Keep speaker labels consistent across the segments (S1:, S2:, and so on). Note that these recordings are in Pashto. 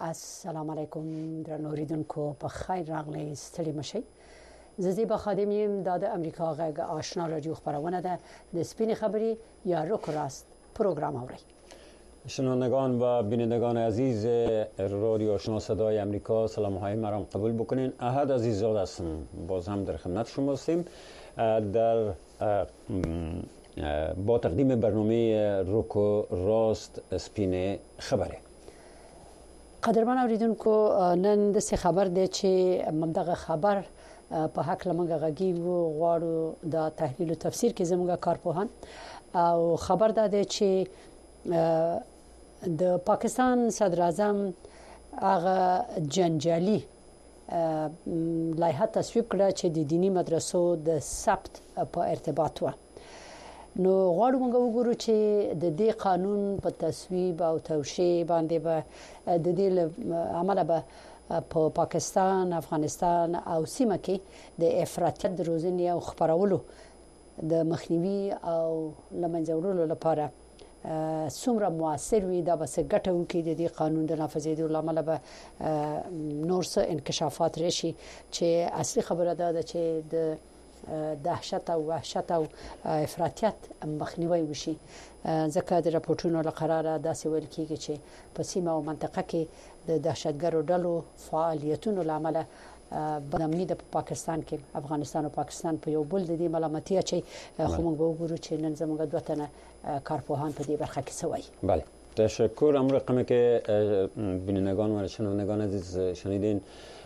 S1: السلام علیکم درنو اوریدونکو په خیر راغلی ستړي مشي زیبا خادم یم د امریکا غږ آشنا رادیو خبرونه ده د سپین خبری یا روکراست پروگرام اوري
S2: شنوندگان و بینندگان عزیز رادیو آشنا صدای امریکا سلام های مرام قبول بکنین. احد عزیزاد هستم، باز هم در خدمت شما هستیم در با تقدیم برنامه روکو راست سپین خبره.
S1: قدرمن اوریدونکو نن د څه خبر دی چې ممدغه خبر په حق لمنګه غږی وو غواړو د تحلیل او تفسیر کې زموږه کارپوهان او خبر ده چې د پاکستان صدر اعظم هغه جنجالي لایحه تصویب کړه چې د دینی مدرسو د ثبت په ارتباط و. نو غواړو موږ وګورو چې د دې قانون په تصویب او توشیح باندې به د دې عمله به په پاکستان، افغانستان او سیمه کې د افراطیت روزنې او خبرولو د مخنیوي او لمنځورولو لپاره څومره موثر وي دا به څه ګټه وکړي. د دې قانون د نافذېدو لامل به نور څه انکشافات راشي چې اصلي خبره ده چې د دهشت او وحشت او افراطیت مخنیوي وشي. ځکه د راپورټونو لقراره داسې ویل کیږي چې په سیمه او منطقه کې د دهشتګرو ډلو فعالیتونو لامل بدامني د پاکستان کې افغانستان او پاکستان په یو بل د دې ملامتیا چې خو موږ وګورو چې نن زموږ دوه تنه کارپوهان په دې برخه کې سوي.
S2: بله تشکر. امر رقمی که بینندگان و شنوندگان عزیز شنیدین،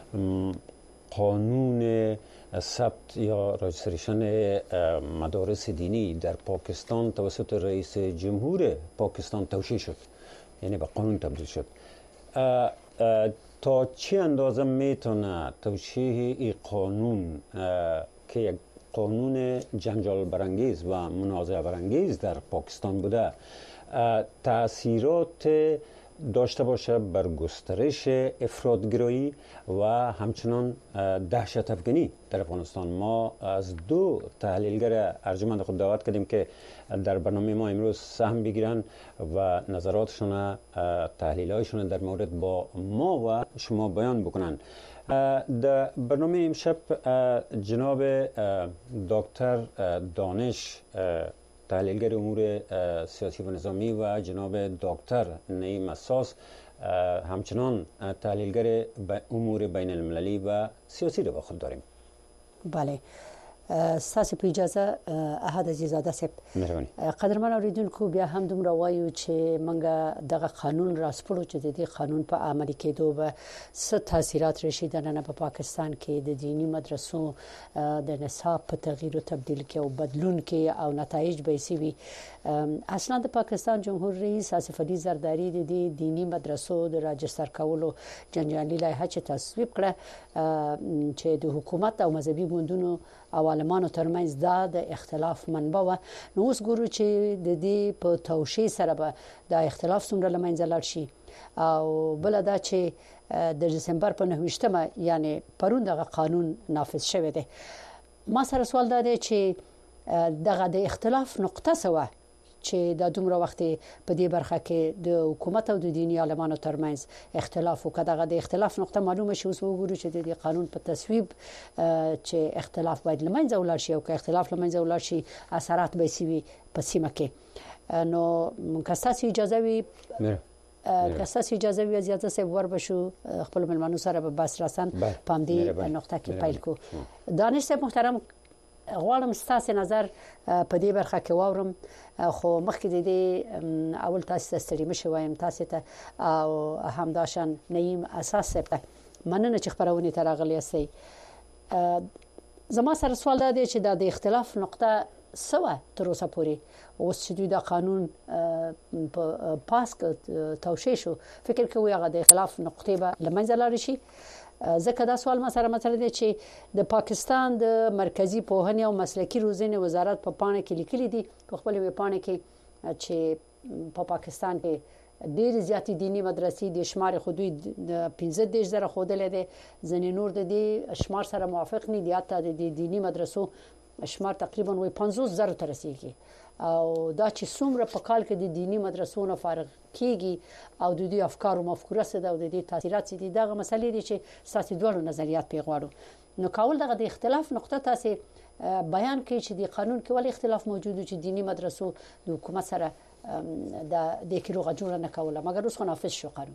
S2: قانون ثبت یا رجستریشن مدارس دینی در پاکستان توسط رئیس جمهور پاکستان توشیح شد، یعنی به قانون تبدیل شد. تا چه اندازه میتونه توشیح این قانون که یک قانون جنجال برانگیز و منازعه برانگیز در پاکستان بوده تأثیرات داشته باشه بر گسترش افراطگرایی و همچنان دهشت افکنی در افغانستان؟ ما از دو تحلیلگر ارجمند خود دعوت کردیم که در برنامه ما امروز سهم بگیرن و نظراتشون، تحلیلایشون در مورد با ما و شما بیان بکنن. در برنامه امشب جناب دکتر دانش تحلیلگر امور سیاسی و نظامی و جناب دکتر نعیم اساس همچنان تحلیلگر امور بین المللی و سیاسی رو با خود داریم.
S1: بله ستاسو په اجازه احد عزیزاده صاحب قدرمن اوریدونکو بیا هم دومره وایو چې منګه دغه قانون راسپړو چې د دې قانون په عملي کېدو به څه تاثیرات راشي دنه په پاکستان کې د دینی مدرسو د نصاب په تغییر او تبديل کې او بدلون کې او نتایج به سوي. اصلا د پاکستان جمهور رئیس آصف علي زرداری د دینی مدرسو د راجستر کولو جنجالي لایحه چې تصویب کړه چې د حکومت او مذهبي ګوندونو او عالمانو ترمنځ د اختلاف منبع و. نو اوس ګورو چې د دې په توشیح سره به د اختلاف څومره لمنځه لاړ شي او بل دا چې د دسمبر په 9مه یعنی پرون دغه قانون نافذ شوی دی. ما سره سوال ده چې دغه د اختلاف نقطه سوه چې د دومره وخت په دې برخه کې د حکومت او د دینی عالمانو ترمنځ اختلاف او کداغه د اختلاف نقطه معلومه شي. اوس وګورو چې د قانون په تصویب چې اختلاف باید لمنځه ولاړ شي او که اختلاف لمنځه ولاړ شي اثرات به سوي په سیمه کې. نو کساسي اجازه وي کساسي اجازه وي زیاته سه ور بشو خپل ملمنو سره به بس رسن پام دې نقطه کې پیل کو. دانش صاحب محترم غواړم ستاسو نظر په دې برخه کې واورم، خو مخکې د دې اول تاسو ستړي مشه وایم تاسو ته او همداشان نعیم اساس ته مننه چې خبرونه ترغلي سي. زما سره سوال ده چې د اختلاف نقطه سوه تر اوسه پورې اوس چې د قانون په پاس توشیح شو فکر کوي هغه د اختلاف نقطه به لمنځه لاړ شي. ځکه دا سوال ما سره مطرح دی چې د پاکستان د مرکزی پوهنې او مسلکي روزنې وزارت په پاڼه کې لیکلي دي په خپل ویب پاڼه کې چې په پاکستان کې ډېر زیاتې دینی مدرسې د شمار خودي د 15,000 خودلې دي. ځنې نور د دې شمار سره موافق نه دي. حتی د دینی مدرسو شمار تقریبا 50,000 ته رسیدي او دا چې څومره په کال کې د دینی مدرسو نه فارغ کیږي او د دې افکار او مفکوره سره او د دې تاثیرات دي دغه مسلې دي چې ساسي دوړو نظریات پیغواړو نو کول دغه د اختلاف نقطه تاسو بیان کوي چې د قانون کې ولې اختلاف موجود چې دینی مدرسو د حکومت سره د کیروغه جوړه نه کوله مګر اوس خو نافذ شو قانون.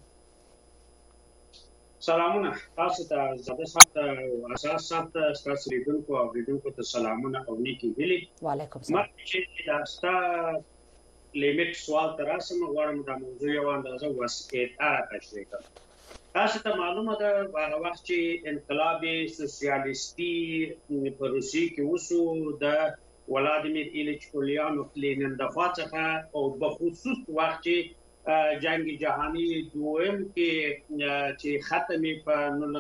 S3: سلامونه تاسو ته زده سات او اساس سات تاسو لیدونکو او لیدونکو ته سلامونه او نیکی هیلي.
S1: وعلیکم السلام.
S3: چې دا ستا لیمیټ سوال تراسم غواړم دا موضوع یو اندازه وسکه تشریح کړم. تاسو ته معلومه ده هغه وخت چې انقلاب سوسیالیستي په روسیې کې وشو د ولادیمیر ایلیچ پولیانوف لینن د خاطر او بخصوص وخت چې جنگ جهانی دویم کې چې ختمه په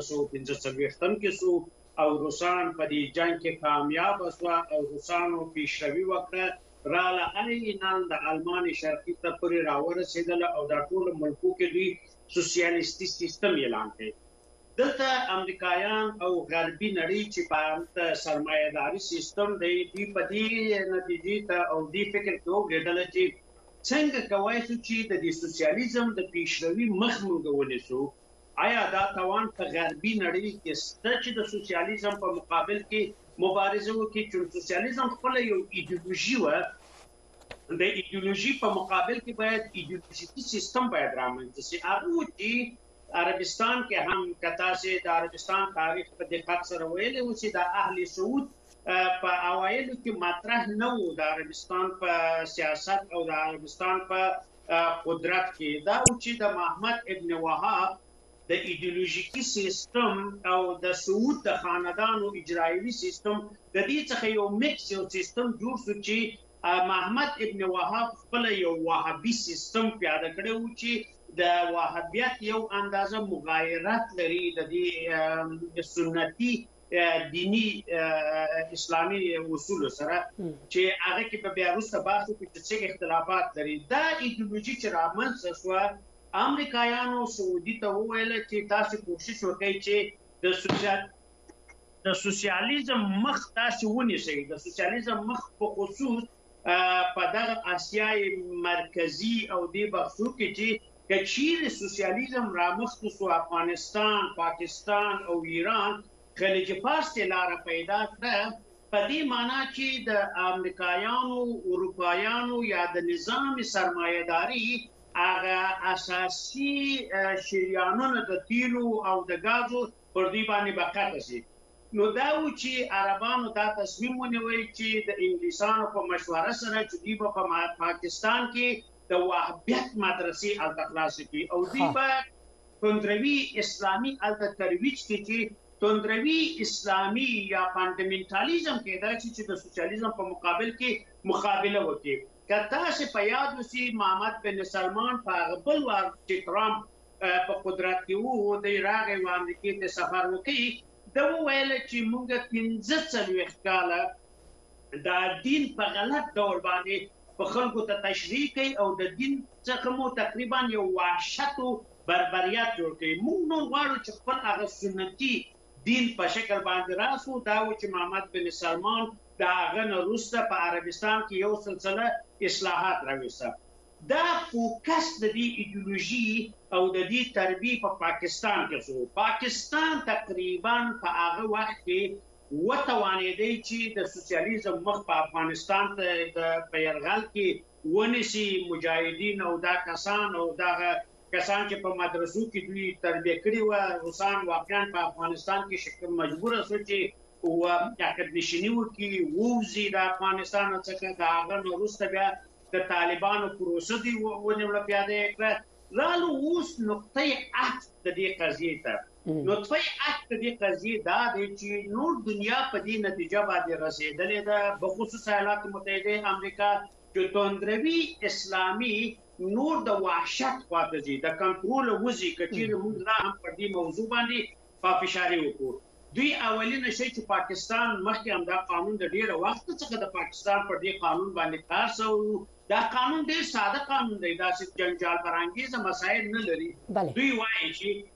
S3: 1945 کې شو او روسان په دې جنگ کې کامیاب شو او روسانو پیشروي وکړه رااله انان د الماني شرقي ته پورې راورسېدل او د ټول ملکو کې دوی سوسیالیستي سیستم اعلان کړ. دلته امریکایان او غربي نړۍ چې په سرمایه‌داري سیستم دی په دې نتیجې ته او دې فکر کې وګرځول چې څنګه کوي چې د سوسیالیزم د پیشروي مخ موږ ونیسو. آیا دا توان په غربي نړۍ کې ست چې د سوسیالیزم په مقابل کې مبارزه وکړي چې سوسیالیزم خپل یو ایدئولوژي و د ایدئولوژي په مقابل کې باید ایدئولوژیکي سیستم باید رامنځته شي. هغه چې عربستان کې هم کتا سي د عربستان تاریخ په دقت سره ویل او چې د اهل سعود په اوایلو کې مطرح نه وو د عربستان په سیاست او د عربستان په قدرت کې دا چې د محمد ابن وهاب د ایدئولوژیکي سیستم او د سعود د خاندانو اجرایوي سیستم د دې څخه یو میکس یو سیستم جوړ شو چې محمد ابن وهاب خپل یو وهابي سیستم پیاده کړو چې د وهابیت یو اندازه مغایرت لري د دې سنتي دینی اسلامي اصول سره چې هغه کې په بیا وروسته بحث کې څه اختلافات لري. دا ایدئولوژي چې رامنځته شو امریکایانو سعودي ته وویل چې تاسو کوشش وکړئ چې د سوسیالیزم مخ تاسو ونیسئ. د سوسیالیزم مخ په خصوص په دغه آسیای مرکزی او دی بخصو کې چې کچیر سوسیالیزم رامنځته شو افغانستان، پاکستان او ایران خلیج فارس ته لار پیدا کړه په دې معنی چې د امریکایانو اروپایانو یا د نظام سرمایه‌داري هغه اساسي شریانونه د تیلو او د غازو پر دې باندې بقا شي. نو دا و چې عربانو دا تصمیم ونیوي چې د انګلیسانو په مشوره سره چې دوی په پاکستان کې د وهابیت مدرسې التخلاص کړي او دوی په کندروي اسلامي الترویج کې چې توندروي اسلامي یا فاندامنټالیزم کې دا چې د سوسیالیزم په مقابل کې مقابله وکړي. کله چې په یاد وسی محمد بن سلمان په بل وخت چې ټرامپ په قدرت کې وو د راغی و امریکا ته سفر وکړي دا ویل چې موږ 15 کاله د دین په غلط ډول باندې په خلکو ته تشریح کوي او د دین څخه مو تقریبا یو وحشت او بربریت جوړ کړي. موږ نو غواړو چې خپل هغه سنتي دین په شکل باندې راسو. دا و چې محمد بن سلمان دا غنه روسته په عربستان کې یو سلسله اصلاحات راوسته. دا فوکس د دې ایدئولوژي او د دې تربیه په پاکستان کې شو. پاکستان تقریبا په هغه وخت کې وتوانېدی چې د سوسیالیزم مخ په افغانستان ته د پیرغل کې ونیسي. مجاهدین او دا کسان او دا کسان چې په مدرسو کې دوی تربیه کړي و روسان واقعا په افغانستان کې شکل مجبور شو چې و عقد نشینی وکړي ووزي د افغانستان څخه دا هغه وروسته بیا د طالبانو پروسه دی ونیول پیاده کړه. رالو اوس نقطه عطف د دې قضیې ته نقطه عطف د دې قضیې دا دی چې نور دنیا په دې نتیجه باندې رسیدلې ده بخصوص ایالات متحده امریکا چې توندروي اسلامي نور د وحشت خواته دي د کنټرول وزي کچیر موږ نه هم پر دې موضوع باندې په فشاري وکړو. دوی اولینه شي چې پاکستان مخکې هم دا قانون د ډیره وخت څخه د پاکستان پر دې قانون باندې کار شو. دا قانون ډیر ساده قانون دی دا چې جنجال برانګیز مسایل نه لري. دوی وایي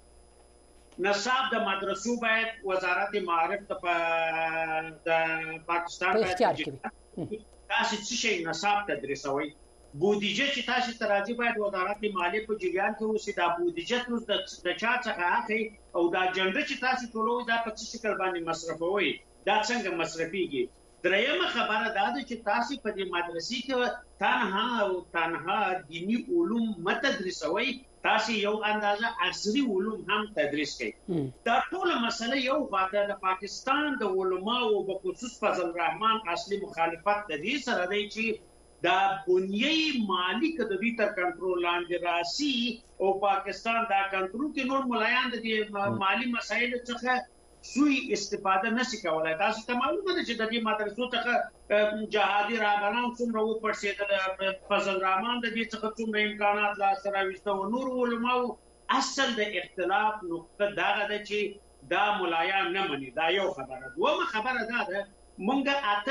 S3: چې نصاب د مدرسو باید وزارت معارف د پاکستان
S1: باید
S3: تاسو څه شي نصاب تدریسوي بودیجه چې تاسو تراځي باید وزارت مالیه په جریان کې اوسې دا بودیجه تاسو د چا څخه اخی او دا جنډه چې تاسو ټولوي دا په څه شکل باندې مصرفوي دا څنګه مصرفيږي درېمه خبره دا ده چې تاسو په دې مدرسې کې تنها دینی علوم متدرسوي تاسو یو اندازه عصري علوم هم تدریس کوي دا ټول مسله یو واده د پاکستان د علماو په خصوص فضل الرحمن اصلي مخالفت د دې سره دی چې دا بنیي مالی که د دوی تر کنټرول لاندې راسي او پاکستان دا کنټرول کې نور ملایان د مالی مسایلو څخه سوی استفاده نشي کولای تاسو ته معلومه ده چې د دې مدرسو څخه جهادي راغلان څومره وپړسېدل فضل الرحمن د دې څخه څومره امکانات لاسته راوسته او نور علماو اصل د اختلاف نقطه دا ده چې دا ملایان نه مني دا یو خبره دومره خبره ده مونږه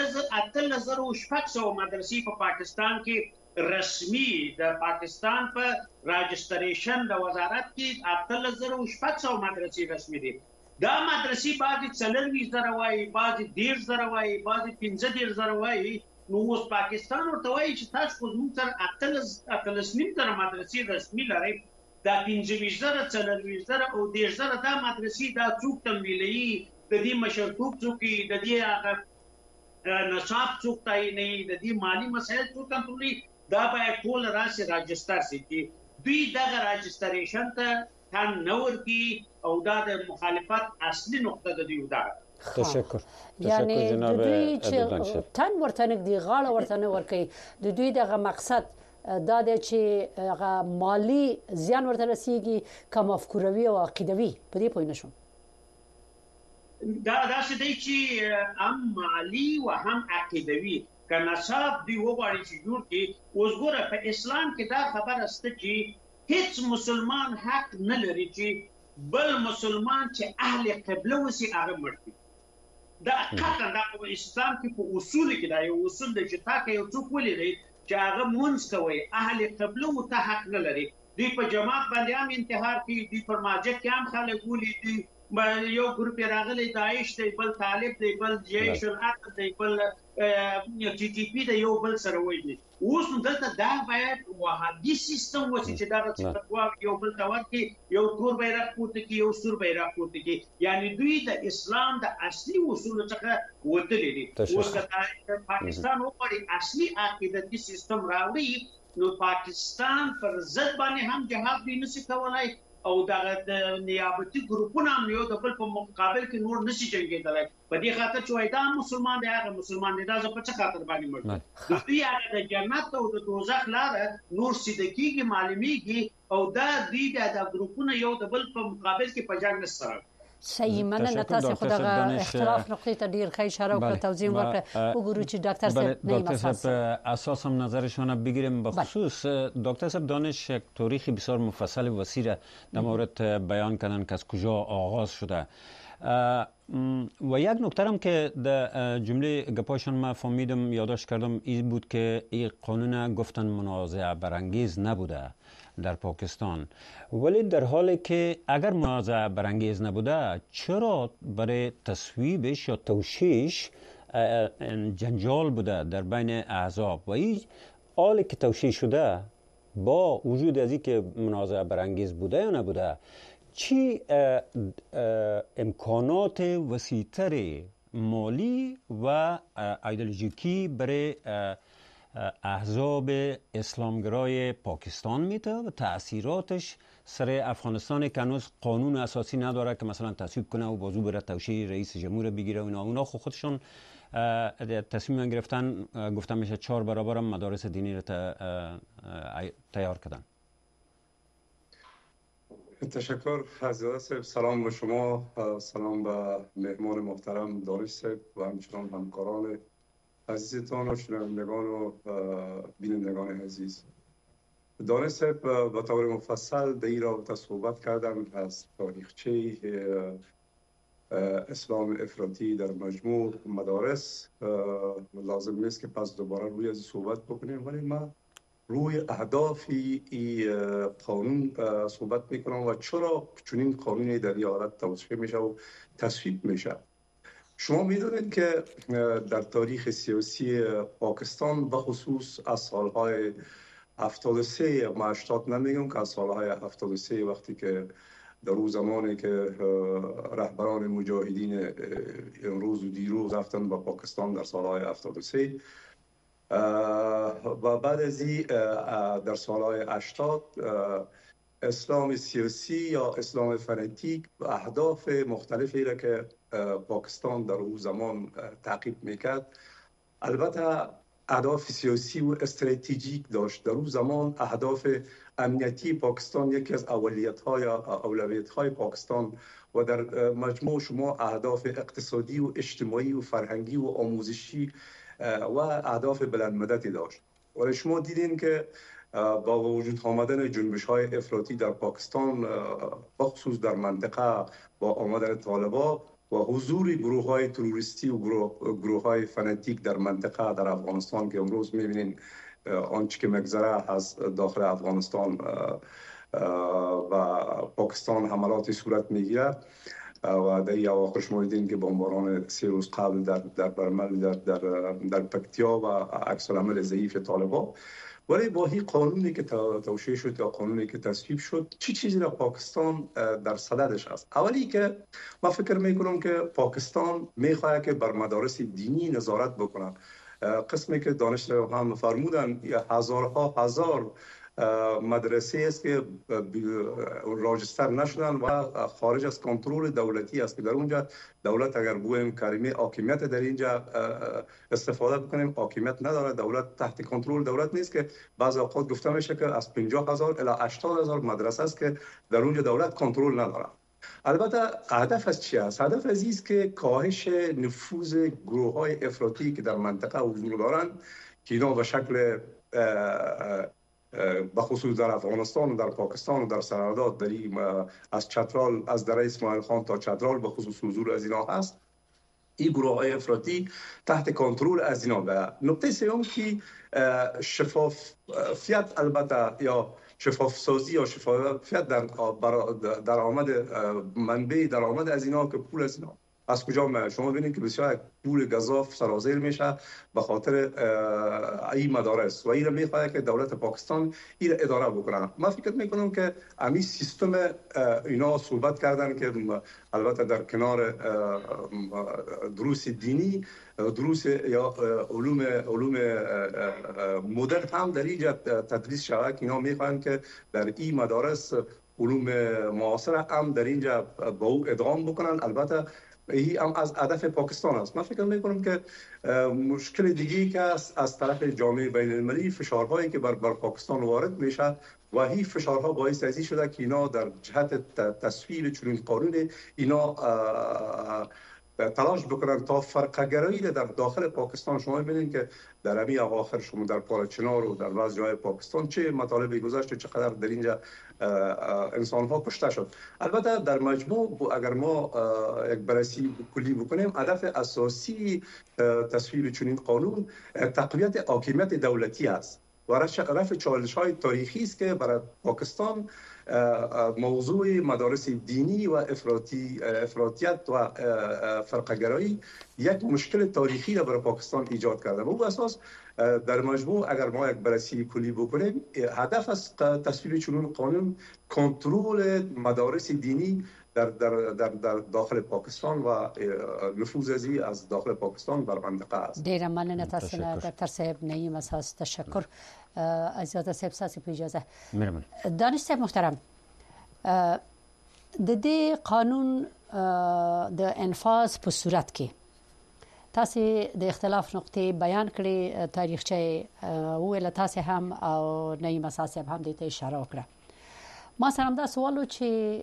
S3: 8600 مدرسې په پاکستان کې رسمي د پاکستان په راجستریشن د وزارت کې 8600 مدرسې رسمي دي دا مدرسې بعضې 40,000 وایي بعضې 10,000 وایي بعضې 15,000 وایي نو اوس پاکستان ورته وایي چې تاسو خو زموږ سره 18,000 مدرسې رسمي لرئ دا 15,000 40,000 او 10,000 دا مدرسې دا څوک تمویلوي د دې مشرتوب څوک د دې نصاب څوک تعینوي د دې مالي مسایل څوک کنټرولوي دا باید ټول راشي راجستر شي چې دوی دغه راجستریشن ته تن نه ورکړي او دا د مخالفت اصلي نقطه د دوی ده
S2: تشکر
S1: یعنی
S2: جناب
S1: دوی چې تن ورته نږدې غاړه ورته نه ورکړي د دوی دغه مقصد دا د چې هغه مالی زیان ورته رسیږي کوم افکاروي او عقیدوي په دې پوه نشم
S3: دا څه دی چې هم مالی او هم عقیدوي که نصاب دی وغواړي چې جوړ کړي اوس ګوره په اسلام کې دا خبره شته چې هیڅ مسلمان حق نه لري چې بل مسلمان چې اهل قبله وسی هغه مړ کړي دا قطعا دا په اسلام کې په اصول کې دا یو اصول دی چې تا کې یو څوک ولري چې هغه مونږ کوي اهل قبله ته حق نه لري دوی په جماعت باندې هم انتحار کوي دوی پر ماجد کې هم خلک ولي دي یو ګروپ راغلی داعش دی بل طالب دی بل جیش العقل دی بل ټي ټي پی دی یو بل سره وایي اوس دلته دا باید وهابي سیستم وسی چې دا څه یو بل ته ورکړي یو تور بیرغ پورته کړي یو سور بیرغ پورته کړي یعنی دوی د اسلام د اصلي اصولو څخه وتلي دي اوس د پاکستان وګړي اصلي عقیدتي سیستم راوړي نو پاکستان پر ضد باندې هم جهاد دی نشي کولای او دا د نیابتي ګروپونو هم یو د بل په مقابل کې نور نشي جنګېدلای په دې خاطر چې وای دا مسلمان دی هغه مسلمان دی دا په څه خاطر باندې مړ د دې هغه د جنت او د دوزخ لار نور سیده کیږي معلومیږي او دا دې د ګروپونو یو د بل په مقابل کې په جنگ سره
S1: صحیح مننه تاسو خو دغه اختلاف نقطې ته ډیر ښه اشاره وکړه توضیح ورکړه وګورو چې ډاکټر صاحب
S2: دکتر صاحب اساسا نظرشون بگیریم بخصوص دکتر صاحب دانش یک تاریخی بسیار مفصل و وسیع در مورد بیان کردن که از کجا آغاز شده و یک نکته هم که در جمله گپاشون ما فهمیدم یادداشت کردم این بود که این قانون گفتن منازعه برانگیز نبوده در پاکستان ولی در حالی که اگر منازعه برانگیز نبوده چرا برای تصویبش یا توشیش جنجال بوده در بین احزاب و این حالی که توشیش شده با وجود از این که منازعه برانگیز بوده یا نبوده چی امکانات وسیع‌تر مالی و ایدئولوژیکی برای احزاب اسلامگرای پاکستان میده و تأثیراتش سر افغانستان که هنوز قانون اساسی نداره که مثلا تصویب کنه و بازو بره توشیح رئیس جمهور بگیره و اونا خودشون تصمیم گرفتن گفتم میشه 4 برابر مدارس دینی رو تیار کردن.
S4: تشکر حضرت صاحب. سلام به شما، سلام به مهمان محترم دانش صاحب و همچنان همکاران عزیزتان و شنوندگان و بینندگان عزیز. دانش صاحب به طور مفصل در این رابطه صحبت کردم از تاریخچه اسلام افراطی در مجموع مدارس. لازم نیست که پس دوباره روی از صحبت بکنیم، ولی ما روی اهداف قانون صحبت میکنم و چرا چنین قانونی در این حالت توصیه میشه و تصویب میشه. شما میدونید که در تاریخ سیاسی پاکستان بخصوص از سالهای 73 ما 80 نمیگم که از سالهای 73 وقتی که در اون زمانی که رهبران مجاهدین امروز و دیروز رفتن با پاکستان در سالهای 73 و بعد از در سالهای 80 اسلام سیاسی یا اسلام فنتیک و اهداف مختلفی را که پاکستان در اون زمان تعقیب میکرد، البته اهداف سیاسی و استراتژیک داشت. در اون زمان اهداف امنیتی پاکستان یکی از اولویت‌های پاکستان و در مجموع شما اهداف اقتصادی و اجتماعی و فرهنگی و آموزشی و اهداف بلند مدتی داشت. و شما دیدین که با وجود آمدن جنبش‌های افراطی در پاکستان بخصوص در منطقه با آمدن طالبان و حضور گروه‌های تروریستی و گروه‌های فناتیک در منطقه در افغانستان که امروز می‌بینین آنچه که مگذره از داخل افغانستان و پاکستان حملاتی صورت میگیره و در اواخر شما دیدین که بمباران 3 روز قبل در برمل در پکتیا و عکس العمل ضعیف طالبان. ولی با این قانونی که توشیح شد یا قانونی که تصویب شد چی چیزی را پاکستان در صددش است؟ اولی که ما فکر میکنم که پاکستان میخواهد که بر مدارس دینی نظارت بکنه. قسمی که دانشجو هم فرمودن هزار مدرسه است که راجستر نشدن و خارج از کنترل دولتی است که در اونجا دولت اگر بگویم کلمه حاکمیت در اینجا استفاده بکنیم، حاکمیت نداره، دولت تحت کنترل دولت نیست، که بعض اوقات گفته میشه که از 50,000 الی 80,000 مدرسه است که در اونجا دولت کنترل نداره. البته هدف از چی است؟ هدف از است که کاهش نفوذ گروه‌های افراطی که در منطقه حضور دارند که اینا به شکل بخصوص در افغانستان و در پاکستان و در سرحدات از چترال، از دره اسماعیل خان تا چترال به خصوص حضور از اینا هست. این گروه‌های افراطی تحت کنترل از اینا. به نکته سوم که شفافیت البته یا شفاف سازی یا شفافیت در درآمد منبع درآمد از اینا که پول از اینا از کجا میاد. شما ببینید که بسیار پول گزاف سرازیر میشه به خاطر این مدارس و این میخواد که دولت پاکستان این اداره بکنه. من فکر میکنم که همین سیستم اینا صحبت کردن که البته در کنار دروس دینی، دروس یا علوم مدرن هم در اینجا تدریس شود که اینا میخوان که در این مدارس علوم معاصر هم در اینجا با او ادغام بکنن. البته این هم از هدف پاکستان است. من فکر میکنم که مشکل دیگه‌ای که از طرف جامعه بین المللی فشارهایی که بر پاکستان وارد میشه و این فشارها باعث ازی شده که اینا در جهت تصویب چنین قانون اینا تلاش بکنن تا فرقه‌گرایی در داخل پاکستان. شما ببینید که در همین اواخر شما در پالچنار و در بعض جای پاکستان چه مطالبی گذشت و چقدر در اینجا انسان‌ها کشته شد. البته در مجموع اگر ما یک بررسی کلی بکنیم، هدف اساسی تصویب چنین قانون تقویت حاکمیت دولتی است و رفع چالش‌های تاریخی است که برای پاکستان موضوع مدارس دینی و افراطیت و فرقه‌گرایی یک مشکل تاریخی را برای پاکستان ایجاد کرده. به اون اساس در مجموع اگر ما یک بررسی کلی بکنیم، هدف از تصویب چنین قانون کنترل مدارس دینی در داخل پاکستان و نفوذ از داخل پاکستان بر منطقه است.
S1: ډیره مننه تاسو نه ډاکټر صاحب نعیم اساس تشکر. ازاده صاحب ساسي په اجازه.
S2: مهرباني.
S1: دانش صاحب محترم، د دې قانون د انفاذ په صورت کې تاسو د اختلاف نقطې بیان کړې، تاریخچه ویل تاسو هم او نعیم اساس صاحب هم دې ته اشاره وکړه. ما سره دا سوال چې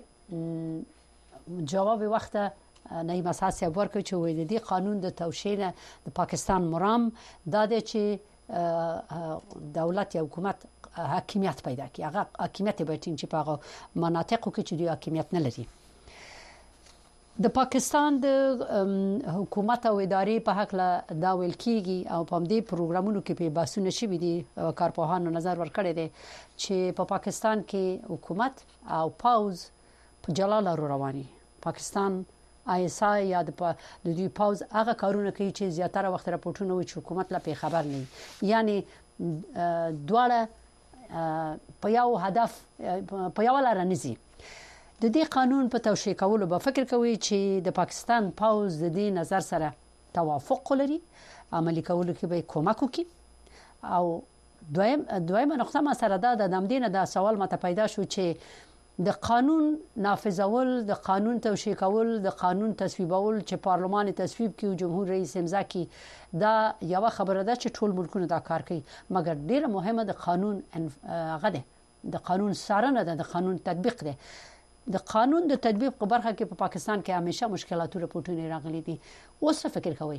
S1: جواب وخت نعیم اساس صاحب ورکړ چې وې د دې قانون د توشیح د پاکستان مرام دا د چې دولت یا حکومت حاکمیت پیدا کړي. هغه حاکمیت به ټینګ چې په هغه مناطقو کې چې د حاکمیت نه لري. د پاکستان د حکومت او ادارې په حق له دا ویل کیږي او په دې پروګرامونو کې په بحثونه شوي دي، کارپوهانو نظر ورکړی دی چې په پاکستان کې حکومت او پاوز په جلا لارو رواني. پاکستان آیسا یا د دوی پاوز هغه کارونه کوي چې زیاتره وخت راپورټونه وي چې حکومت لا په خبر نه یعنی دواړه په یو هدف په یو لار نه زی د دې قانون په توشیح کولو به فکر کوي چې د پاکستان پاوز د دې نظر سره توافق لري عملی کولو کې به کومک وکړي او دویمه نقطه ما سره د دمدینه د سوال ماته پیدا شو چې د قانون نافذول د قانون توشیح کول د قانون تصویبول چې پارلمان تصویب کوي جمهور رئیس امضا کوي دا یو خبره ده چې ټول ملکونه دا کار کوي مګر ډیره مهمه د قانون غده د قانون څارنه ده د قانون تطبیق ده د قانون د تطبیق په برخه کې په پاکستان کې همیشه مشکلات راپورټونه راغلي دي اوس فکر کوي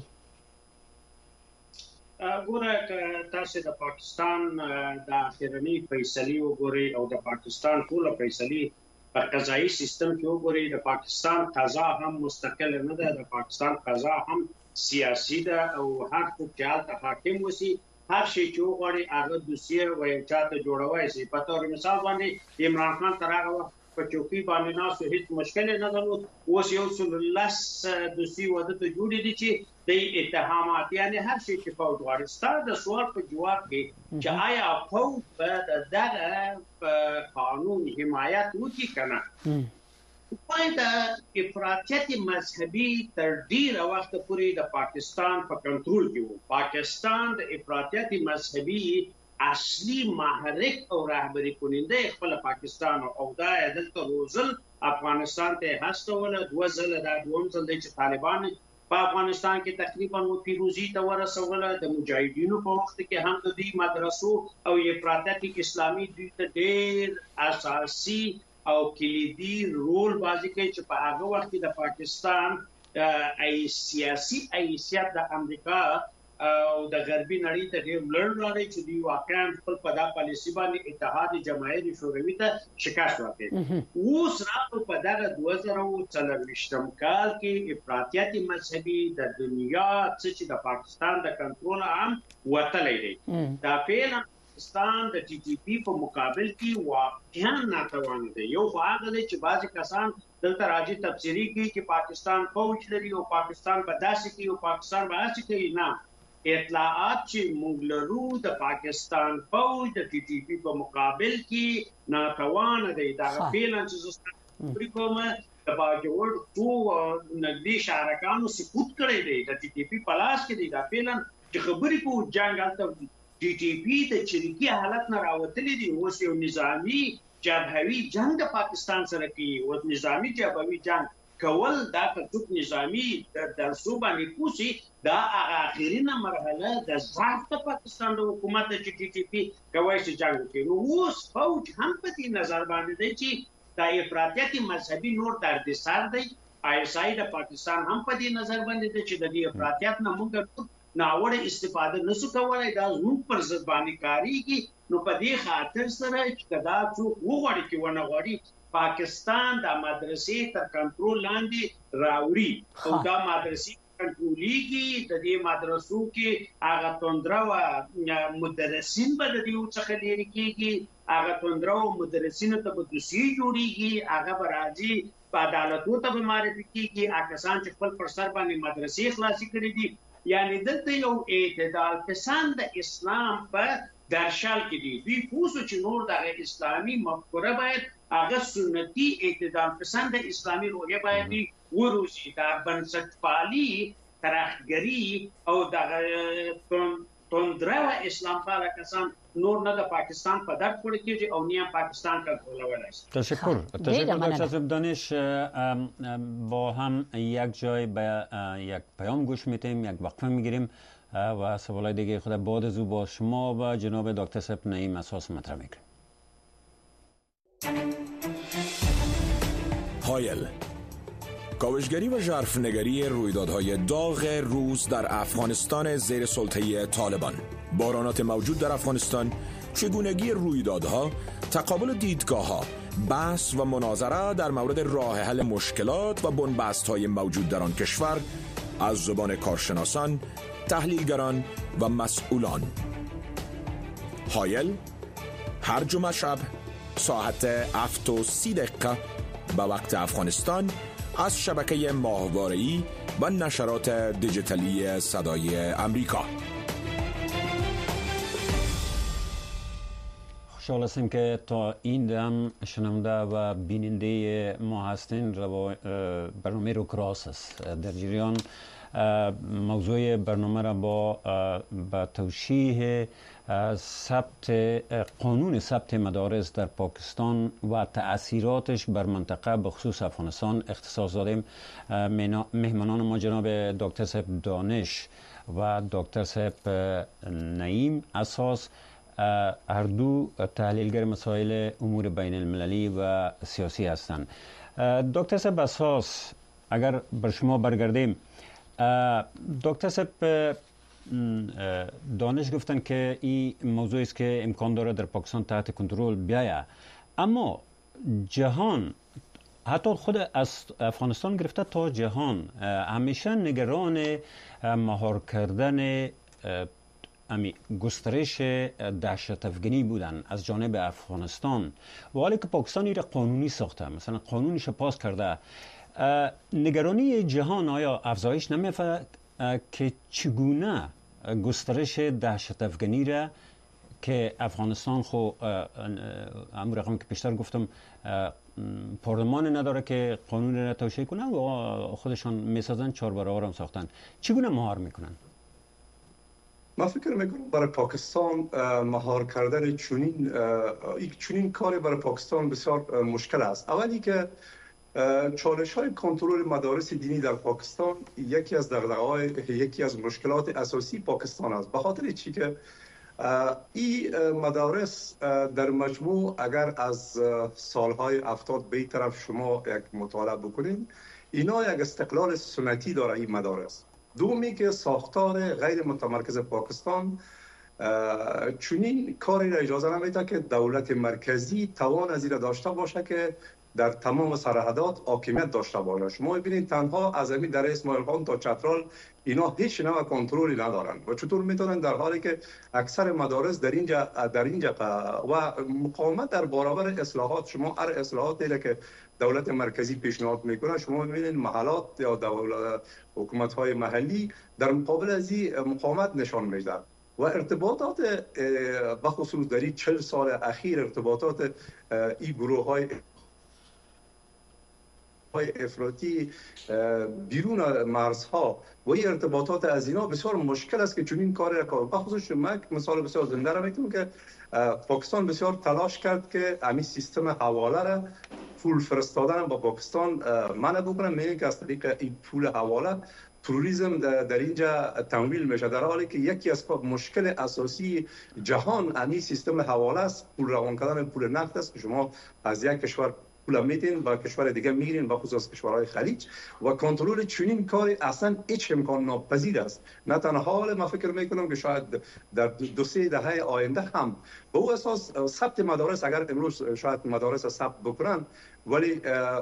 S3: ګوره تاسو د پاکستان د اخیرنی فیصله وګورئ او د پاکستان ټول فیصله په قضایي سیستم کې وګورئ د پاکستان قضا هم مستقل نه ده د پاکستان قضا هم سیاسي ده او هر څوک چې حاکم وسی هر شي چې وګورئ هغه دوسیه وایي چاته جوړوي سي په تور مثال باندې عمران خان تر هغه په چوکۍ باندې ناسو هیڅ مشکل نه درلود اوس یو څل لس دوسی وده ته جوړې دي چې د اتهامات یعنی هر شي چې په افغانستان د سوال په جواب کې چې آیا فوج په دغه قانون حمایت وکړي کنه په د افراطیت مذهبي تر ډیره وخت پورې د پاکستان په کنټرول کې وو پاکستان د افراطیت مذهبي اصلي محرک او رهبری کننده خپل پاکستان او دا دلته روزل افغانستان ته هڅول دوزل دا دوم ځل چې طالبان په افغانستان کې تقریبا مو پیروزي ته ورسول د مجاهدینو په وخت کې هم د دې مدرسو او افراطیت اسلامي دوی ته ډېر اساسي او کلیدي رول بازی کوي چې په هغه وخت کې د پاکستان ای سیاسي حیثیت د امریکا او د غربي نړۍ ته ډېر لړ راځي چې دی واقعا خپل په دا پالیسي باندې اتحاد جماهیر شوروي ته شکست ورکړي اوس راځو په دغه 2024 کال کې افراطیت مذهبي د دنیا چې د پاکستان د کنټرول عام وتلې دي دا پاکستان د ټي ټي پی په مقابل کې واقعا ناتوان دي یو هغه چې بعض کسان دلته راځي تفسیری کوي چې پاکستان فوج لري او پاکستان په داسې کې او پاکستان به داسې کوي نه اطلاعات چې موږ لرو د پاکستان فوج د ټي ټي پی په مقابل کې ناتوان دي دا پیلن چې زستوري کومه د باجوړ ټو نږدې شارکانو سقوط کړی دی د ټي ټي پی پلاس کې دی دا پیلن چې خبرې کو جنگ الته ټي ټي پی د چریکي حالت نه راوتلې دي اوس یو نظامی جبهوي جنگ د پاکستان سره کوي او نظامی جبهوي جنگ کول دا ټوک نظامی د صوبانه کوسي دا اخرینه مرحله د ضعف د پاکستان د حکومت چې ټي ټي پی کوي چې جنگ کوي نو اوس فوج هم په دې نظر باندې دی چې دا افراطیت مذهبي نور درد سر دی آیسای د پاکستان هم په دې نظر باندې دی چې د دې افراطیت نه موږ ناوړه استفاده نسو کولای دا زموږ پر ضد باندې کاریږي نو په دې خاطر سره چې دا څوک وغواړي کې ونه غواړي پاکستان د مدرسې تر کنټرول لاندې راوړي او دا مدرسې کنټرولېږي د دې مدرسو کې هغه توندرو مدرسین به د دې څخه لري کېږي هغه توندرو مدرسین ته به دوسیه جوړیږي هغه به راځي په عدالتو ته به معرفي کېږي هغه کسان چې خپل پر سر باندې مدرسې خلاصې کړې دي یعنی دلته یو اعتدال پسند د اسلام په درشل کې دي دوی پوسو چې نور د اسلامي مفکوره باید هغه سنتي اعتدال پسند اسلامي روحیه باید وروزي دا بنسټپالي ترخګری او د توندرو اسلام پاله کسان نور نه د پاکستان په درد پوره کېږي او نه پاکستان کنټرولولای شي
S2: تشکر دکتر صاحب دانش با هم یک جای به یک پیام گوش میتیم یک وقفه میگیریم و سوالای دیگه خود بعد از او با شما و جناب دکتر صاحب نعیم اساس مطرح میکنیم.
S5: هایل کاوشگری و ژرفنگری رویدادهای داغ روز در افغانستان زیر سلطه طالبان، بحرانات موجود در افغانستان، چگونگی رویدادها، تقابل دیدگاه‌ها، بحث و مناظره در مورد راه حل مشکلات و بنبست‌های موجود در آن کشور از زبان کارشناسان، تحلیلگران و مسئولان. هایل هر جمعه شب ساعت 7:30 به وقت افغانستان از شبکه ماهواره‌ای و نشرات دیجیتالی صدای امریکا.
S2: خوشحال هستیم که تا این دم شنونده و بیننده ما هستین. برنامه رو کراس است. در جریان موضوع برنامه را با توشیح قانون ثبت مدارس در پاکستان و تأثیراتش بر منطقه به خصوص افغانستان اختصاص دادیم. مهمانان ما جناب دکتر صاحب دانش و دکتر صاحب نعیم اساس، هر دو تحلیلگر مسائل امور بین المللی و سیاسی هستند. دکتر صاحب اساس، اگر بر شما برگردیم، دکتر صاحب دانش گفتن که این موضوعی است که امکان داره در پاکستان تحت کنترل بیاید، اما جهان، حتی خود از افغانستان گرفته تا جهان، همیشه نگران مهار کردن گسترش دهشت افغانی بودن از جانب افغانستان، و حالی که پاکستان این قانونی ساخته، مثلا قانونش پاس کرده، نگرانی جهان آیا افزایش نمی‌یافته که چگونه گسترش دهشت افغانی را که افغانستان همون رقم که پیشتر گفتم پارلمان نداره که قانون را توشیح کنن و خودشان میسازن، 4 برابر هم ساختن، چگونه مهار میکنن؟
S4: من فکر میکنم برای پاکستان مهار کردن چنین کاری برای پاکستان بسیار مشکل است. اولی که چالش های کنترل مدارس دینی در پاکستان یکی از مشکلات اساسی پاکستان است، به خاطر چی که این مدارس در مجموع اگر از سالهای 70 به این طرف شما یک مطالعه بکنید، اینا یک استقلال سنتی داره این مدارس. دومی که ساختار غیر متمرکز پاکستان چنین کاری را اجازه نمیده که دولت مرکزی توان از این داشته باشه که در تمام سرحدات حاکمیت داشته باشه. شما ببینید تنها از همین در اسماعیل خان تا چترال اینا هیچ نوع کنترلی ندارن و چطور میتونن در حالی که اکثر مدارس در اینجا و مقاومت در برابر اصلاحات، شما هر اصلاحاتی که دولت مرکزی پیشنهاد میکنه، شما ببینید محلات یا حکومت های محلی در مقابل از این مقاومت نشان میدن و ارتباطات بخصوص در 40 سال اخیر ارتباطات این گروه های افراطی بیرون مرزها و این ارتباطات از اینا بسیار مشکل است که چنین کاری را بخصوص من مثال بسیار زنده را میتونم که پاکستان بسیار تلاش کرد که همین سیستم حواله را پول فرستادن با پاکستان منع بکنن، میگن که از طریق این پول حواله تروریسم در اینجا تمویل میشه، در حالی که یکی از مشکل اساسی جهان همین سیستم حواله است، پول روان کردن پول نقد است که شما از یک کشور پول میتین با کشور دیگه میگیرین، با خصوص کشورهای خلیج، و کنترل چنین کاری اصلا هیچ امکان ناپذیر است. نه تنها حال من فکر میکنم که شاید در 2-3 دهه آینده هم به او اساس ثبت مدارس، اگر امروز شاید مدارس ثبت بکنن، ولی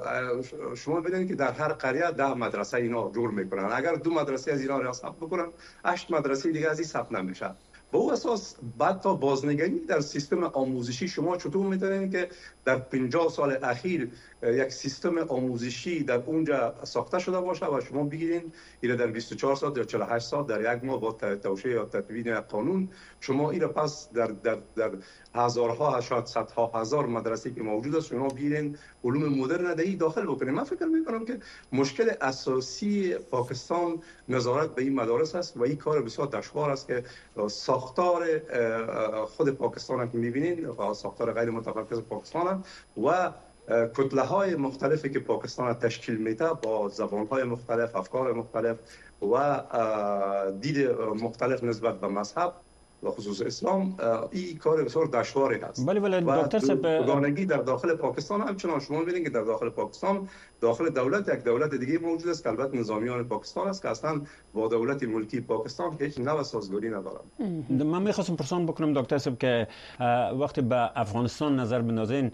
S4: شما ببینید که در هر قریه 10 مدرسه اینا جور میکنن، اگر 2 مدرسه از اینا را ثبت بکنن 8 مدرسه دیگه از این ثبت نمیشه. به او اساس بعد تا بازنگری در سیستم آموزشی شما چطور میتونید که در 50 سال اخیر یک سیستم آموزشی در اونجا ساخته شده باشه و شما بگیرین این در 24 ساعت یا 48 ساعت در یک ماه با توشیح یا تدوین قانون شما این پس در هزارها شاید صدها هزار مدرسه که موجود است شما بگیرین علوم مدرن در داخل بکنید. من فکر میکنم که مشکل اساسی پاکستان نظارت به این مدارس است و این کار بسیار دشوار است که ساختار خود پاکستان که میبینین ساختار غیر متمرکز پاکستان و کتله های مختلفی که پاکستان تشکیل میده با زبان های مختلف، افکار مختلف و دید مختلف نسبت به مذهب و خصوص اسلام، این کار بسیار دشواری است.
S2: بله دکتر صاحب،
S4: دوگانگی در داخل پاکستان همچنان شما می‌بینید که در داخل پاکستان داخل دولت یک دولت دیگه موجود است که البته نظامیان پاکستان است که اصلا با دولت ملکی پاکستان هیچ نوع سازگاری ندارند.
S2: من می‌خواستم پرسان بکنم دکتر صاحب که وقتی به افغانستان نظر بندازین،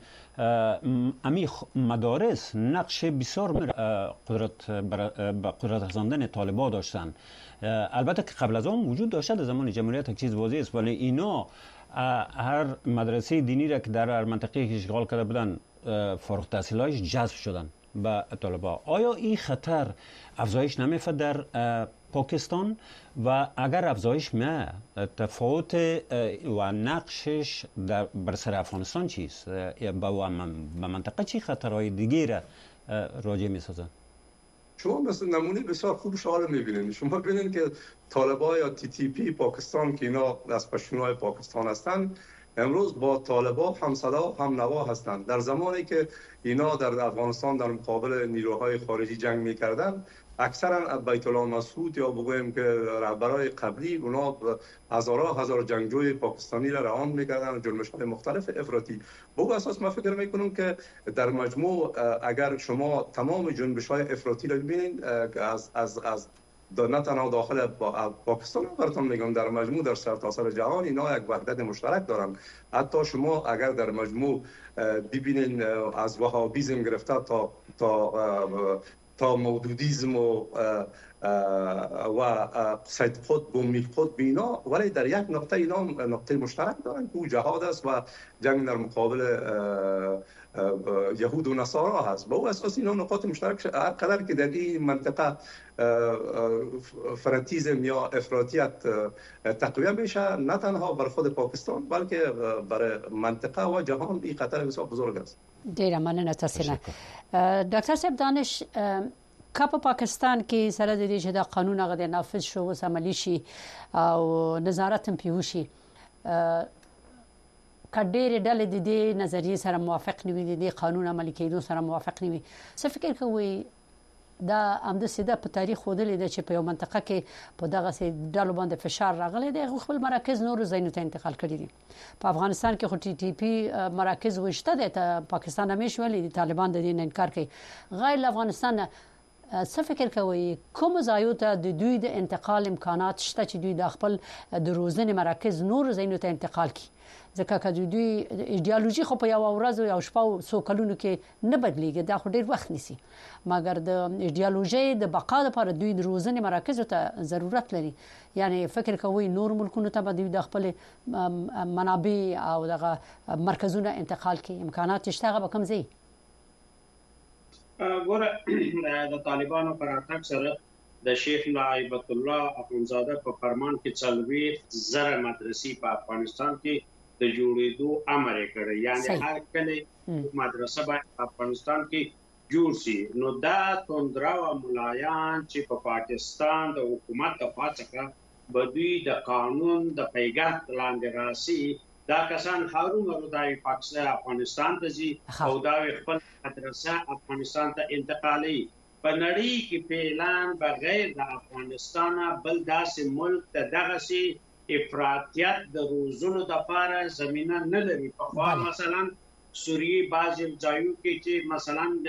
S2: امی مدارس نقش بسیار قدرت رساندن طالبان داشتن. البته که قبل از آن وجود داشته، در زمان جمهوریت یک چیز واضح است، ولی اینا هر مدرسه دینی را که در هر منطقه اشغال کرده بودن فارغ التحصیلایش جذب شدن به طالبان. آیا این خطر افزایش نمی‌یافته در پاکستان و اگر افزایش می‌یافت تفاوت و نقشش بر سر افغانستان چیست؟ به منطقه چی خطرهای دیگه را راجع می‌سازد؟
S4: شما مثل نمونه بسیار خوب شغال می‌بینید. شما ببینید که طالبان یا TTP پاکستان که اینا از پشتونهای پاکستان هستند، امروز با طالبان هم صدا هم نوا هستند. در زمانی که اینا در افغانستان در مقابل نیروهای خارجی جنگ می‌کردند، اکثرا بیت الله مسعود یا بگویم که رهبرای قبلی اونا هزار جنگجوی پاکستانی را رهان می‌کردن، جنبش‌های مختلف افراطی. به اساس ما فکر می‌کنم که در مجموع اگر شما تمام جنبش‌های افراطی را ببینید از نه تنها داخل پاکستان براتون میگم، در مجموع در سرتاسر جهان اینا یک وحدت مشترک دارن. حتی شما اگر در مجموع ببینید از وهابیسم گرفته تا مودودیسم و سید قطب و میر قطب اینا، ولی در یک نقطه اینا نقطه مشترک دارن که جهاد است و جنگ در مقابل یهود و نصارا هست. با اساس اینا نقاط مشترک هر قدر که در این منطقه فراتیزم یا افراطیت تقویه میشه، نه تنها بر خود پاکستان بلکه برای منطقه و جهان این خطر بسیار بزرگ است.
S1: ډیره مننه تاسو نه. ډاکټر صاحب دانش په پاکستان کې سره د دې چې دا قانون هغه د نافذ شو اوس عملی شي او نظارت هم پیوشي، کډېر ډلې د دې نظریې سره موافق نه وي، د قانون عملي کېدو سره موافق نه وي. څه فکر کوئ دا هم د سیده په تاریخ ودلې ده چې په یو منطقه کې په دغه سي ډلو باندې فشار راغلی دی، خپل مراکز نور ځایونو ته انتقال کړی دي. په افغانستان کې خو TTP مراکز وشته دي، ته پاکستان همیش ولې طالبان د دې انکار کوي. غیر افغانستان څه فکر کوي کوم ځایو ته د دوی د انتقال امکانات شته چې دوی د خپل د روزنې مراکز نور ځایونو ته انتقال کړي؟ ځکه چې دوی ایدئولوژي خو په یو ورځ او شپه څو کلونو کې نه بدلیږي، دا خو ډیر وخت نیسي، مګر د ایدئولوژي د بقا لپاره دوی د روزنې مراکز ته ضرورت لري. یعنی فکر کوي نور ملکونو ته به دوی د خپل منابع او دغه مرکزونه انتقال کړي، امکانات شته هغه به کم ځای؟
S3: ګوره د طالبانو پر اتاک سره د شیخ لایبت الله اخونزاده په فرمان کې 40,000 مدرسې په افغانستان کې د جوړېدو امر کړی، یعنی هر کله مدرسه په افغانستان کې جوړ شي. نو دا توندرا ملایان چې په پاکستان د حکومت د خواڅخه بدوی د قانون د پیګه لاندې راسي، دا کسان هارون رضای پاکستان افغانستان ته ځي او دا خپل مدرسه افغانستان ته انتقالي. په نړۍ کې اعلان بغیر د افغانستان بل داسې ملک ته دغه سي افراطیت د روزونو د لپاره زمينه نه لري. په خوا مثلا سوریه بعضی ځایو کې چې مثلا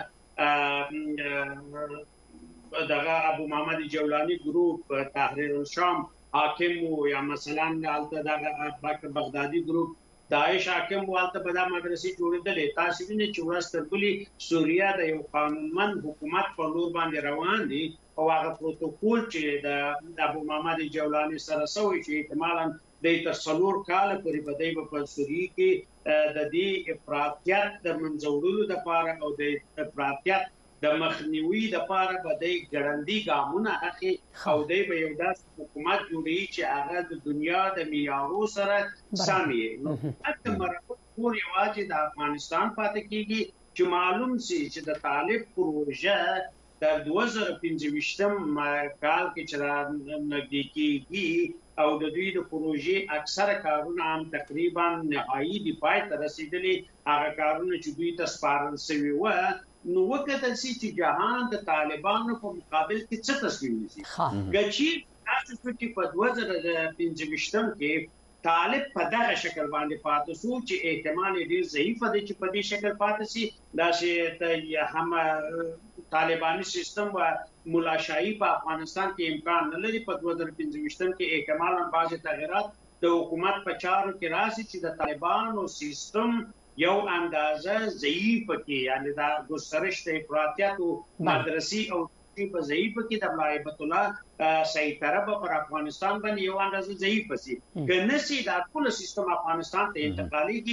S3: دغه ابو محمد جولانی ګروپ تحریر الشام حاکم و یا مثلا الته دغه بغدادي ګروپ داعش حاکم والته په دغه مدرسې جوړېدلې. تاسو وینئ چې ورسترګلي سوریه د یو قانونمند حکومت په لور باندې روان دي او هغه پروتوکول چې د ابو محمد جولانی سره سوی چې احتمالاً د تصور کال پورې بدای په سوریه کې د دې افراطیت د منځوړلو لپاره او د افراطیت د مخنیوي لپاره بدای ګړندی ګامونه اخی او د یو داس حکومت جوړی چې هغه د دنیا د معیارونو سره سامي. نو حتی مرکز پور یوازې د افغانستان پاتې کیږي چې معلوم سي چې د طالب پروژه در 2025 کال کې چې نږدې کیږي او د دوی د پروژې اکثره کارونه هم تقریبا نهایی دی پای ته رسیدلي. هغه کارونه چې دوی ته سپارل شوي و، نو وکړل شي چې جهان د طالبانو په مقابل کې څه تصمیم نیسي. ګچی تاسو چې په 2025 کې طالب په دغه شکل باندې پاتې شو چې احتمال ډیر ضعیف دی چې په دې شکل پاتې شي. دا چې هم طالباني سیستم و ملاشایی په افغانستان کې امکان نه لري. په 2025 کې احتمالاً بعض تغیرات د حکومت په چارو کې راشي چې د طالبانو سیستم یو اندازه ضعیف کې، یعنی دا گسترش د افراطیت او مدرسې او په ضعیف کې د لایبت الله صحیح طرف پر افغانستان باندې یو اندازه ضعیف شي. کنه سي دا ټول سیستم افغانستان ته انتقالي کې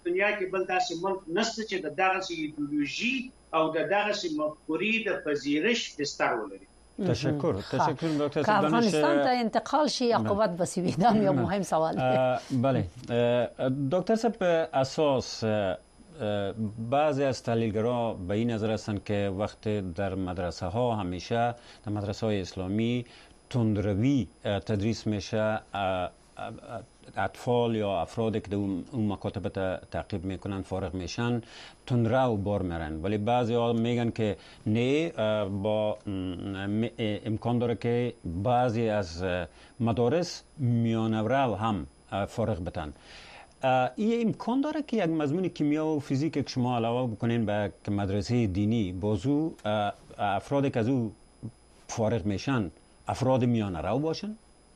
S3: دنیا کې بل داسې ملک نشته چې د دغه ایدئولوژي او د دغه مفکورې د پذیرش بستر ولري.
S2: تشکر دکتر
S1: صاحب. افغانستان ته انتقال شي عقوبت بسیوی دا یو مهم سوال دی.
S2: بله دکتر صاحب، به اساس بعضی از تحلیلگران به این نظر هستند که وقت در مدرسه ها همیشه در مدرسه های اسلامی تندروی تدریس میشه، اطفال یا افرادی که اون مکاتب تعقیب میکنن فارغ میشن تندرو بار میرن، ولی بعضی ها میگن که نه، با امکان داره که بعضی از مدارس میانورال هم فارغ بتن. این امکان داره که یک مضمون کیمیا و فیزیک که شما علاوه بکنین به مدرسه دینی، بازو افرادی که از او فارغ میشن افراد میانرو باشن؟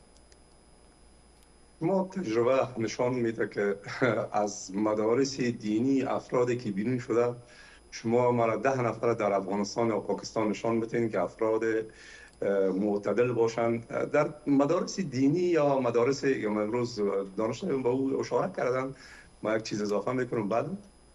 S4: ما تجربه نشان میده که از مدارس دینی افرادی که بیرون شده، شما مرا 10 نفر در افغانستان یا پاکستان نشان بدین که افراد معتدل باشن. در مدارس دینی یا مدارس یا امروز دانشجویان به او اشاره کردن، ما یک چیز اضافه میکنم بعد.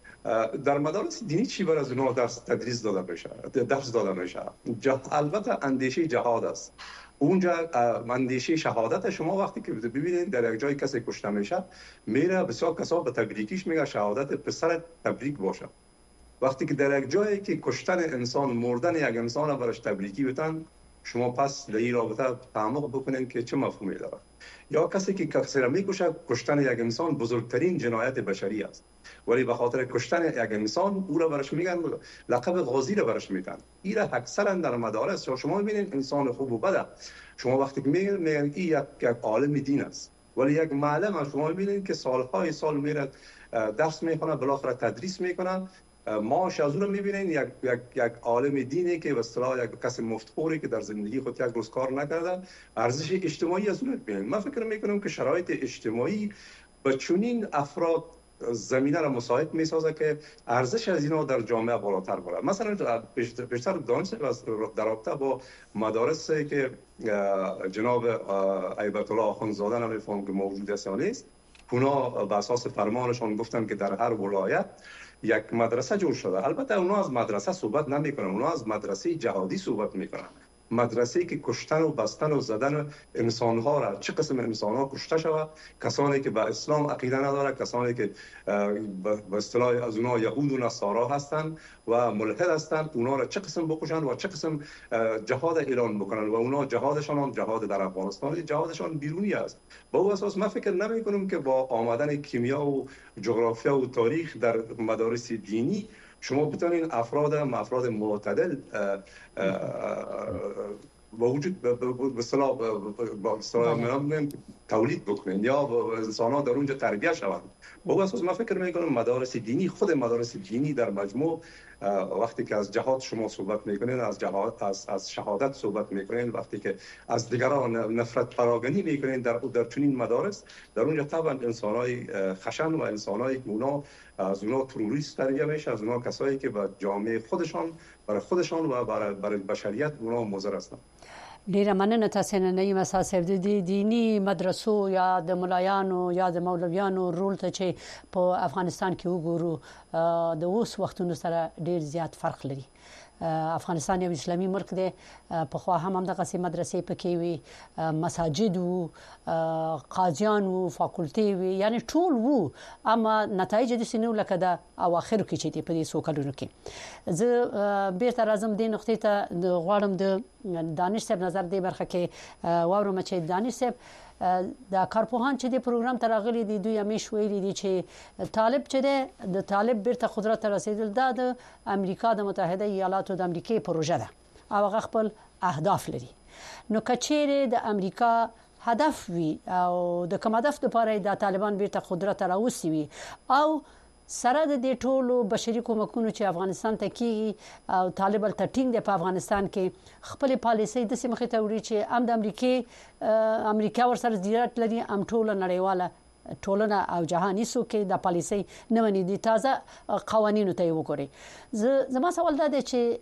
S4: در مدارس دینی چی بر از اونها درس داده میشه؟ البته اندیشه جهاد است. اونجا اندیشه شهادت شما وقتی که ببینید در یک جای کسی کشته میشه، میره بسیار کسا به تبریکیش میگه شهادت پسر تبریک باشه. وقتی که در یک جایی که کشتن انسان، مردن یک انسان برش تبریکی بتن، شما پس در این رابطه تعمق بکنین که چه مفهومی داره. یا کسی که کسی را میکشه، کشتن یک انسان بزرگترین جنایت بشری است، ولی به خاطر کشتن یک انسان او را برش میگن لقب غازی را برش میدن. این را اکثرا در مدارس شما میبینید انسان خوب و بد. شما وقتی که میگن این یک عالم دین است، ولی یک معلم شما میبینید که سالهای سال میره درس میخونه، بالاخره تدریس میکنه، ماش از اون رو میبینین یک عالم دینی که به اصطلاح یک کسی مفتخوری که در زندگی خود یک روز کار نکرده، ارزش اجتماعی از اون رو میبینین. من فکر میکنم که شرایط اجتماعی به چنین افراد زمینه را مساعد میسازه که ارزش از اینا در جامعه بالاتر بره. مثلا بیشتر دانش در رابطه با مدارسی که جناب ایبت الله آخوندزاده نمیفهم که موجود است یا نیست، اونا به اساس فرمانشان گفتن که در هر ولایت یک مدرسه جور شده. البته اونا از مدرسه صحبت نمیکنن، اونا از مدرسه جهادی صحبت میکنن. مدرسه‌ای که کشتن و بستن و زدن انسان‌ها را، چه قسم انسان‌ها کشته شود، کسانی که به اسلام عقیده نداره، کسانی که به اصطلاح از اونها یهود و نصارا هستند و ملحد هستند، اونا را چه قسم بکشن و چه قسم جهاد اعلان بکنن و اونا جهادشان جهاد در افغانستان، جهادشان بیرونی است. با اون اساس من فکر نمی‌کنم که با آمدن کیمیا و جغرافیا و تاریخ در مدارس دینی شما بتونین افراد معتدل با وجود به اصطلاح تولید بکنین یا انسان‌ها در اونجا تربیت شوند. با اون اساس من فکر می‌کنم مدارس دینی، خود مدارس دینی در مجموع وقتی که از جهاد شما صحبت میکنین، از شهادت صحبت میکنین، وقتی که از دیگران نفرت پراگنی میکنین در چنین مدارس، در اونجا طبعا انسان‌های خشن و انسان‌های که اونا از اونا تروریست تربیت میشه، از اونا کسایی که به جامعه خودشان، برای خودشان و برای بشریت اونا مضر هستند.
S1: ډیره مننه تاسو نه نیم اساس د دینی مدرسو یا د ملایانو یا د مولویانو رول ته چې په افغانستان کې وګورو د اوس وختونو سره ډیر زیات فرق لري. افغانستان یو اسلامي ملک دی، په خو هم دغه سي مدرسې پکې وي، مساجد وو، قاضیان وو، فاکولټي وي، یعنی ټول وو، اما نتایج د سينو لکه دا اواخر کې چې دی په دې سوکلونو کې. زه بیرته راځم د نقطې ته غواړم د دانش صاحب نظر دی برخه کې واورم چې دانش صاحب دا کارپوهان چې د پروګرام ترغلي دي دوی همیش ویلي دي چې طالب چې د طالب بیرته قدرت رسیدل د امریکا د متحده ایالاتو د امریکای پروژه ده او هغه خپل اهداف لري. نو کچېره د امریکا هدف وي او د کوم هدف لپاره د طالبان بیرته قدرت راوسی وي او سره د ټولو بشري کومکونو چې افغانستان ته کیږي او طالبان ته ټینګ د په افغانستان کې خپل پالیسي د سیمه ته وړي چې ام د امریکا ورسره زیات لري، ام ټوله نړیواله ټولنه او جهاني سو کې د پالیسي نه ونی دي تازه قوانینو ته وګوري. زما سوال دا دی چې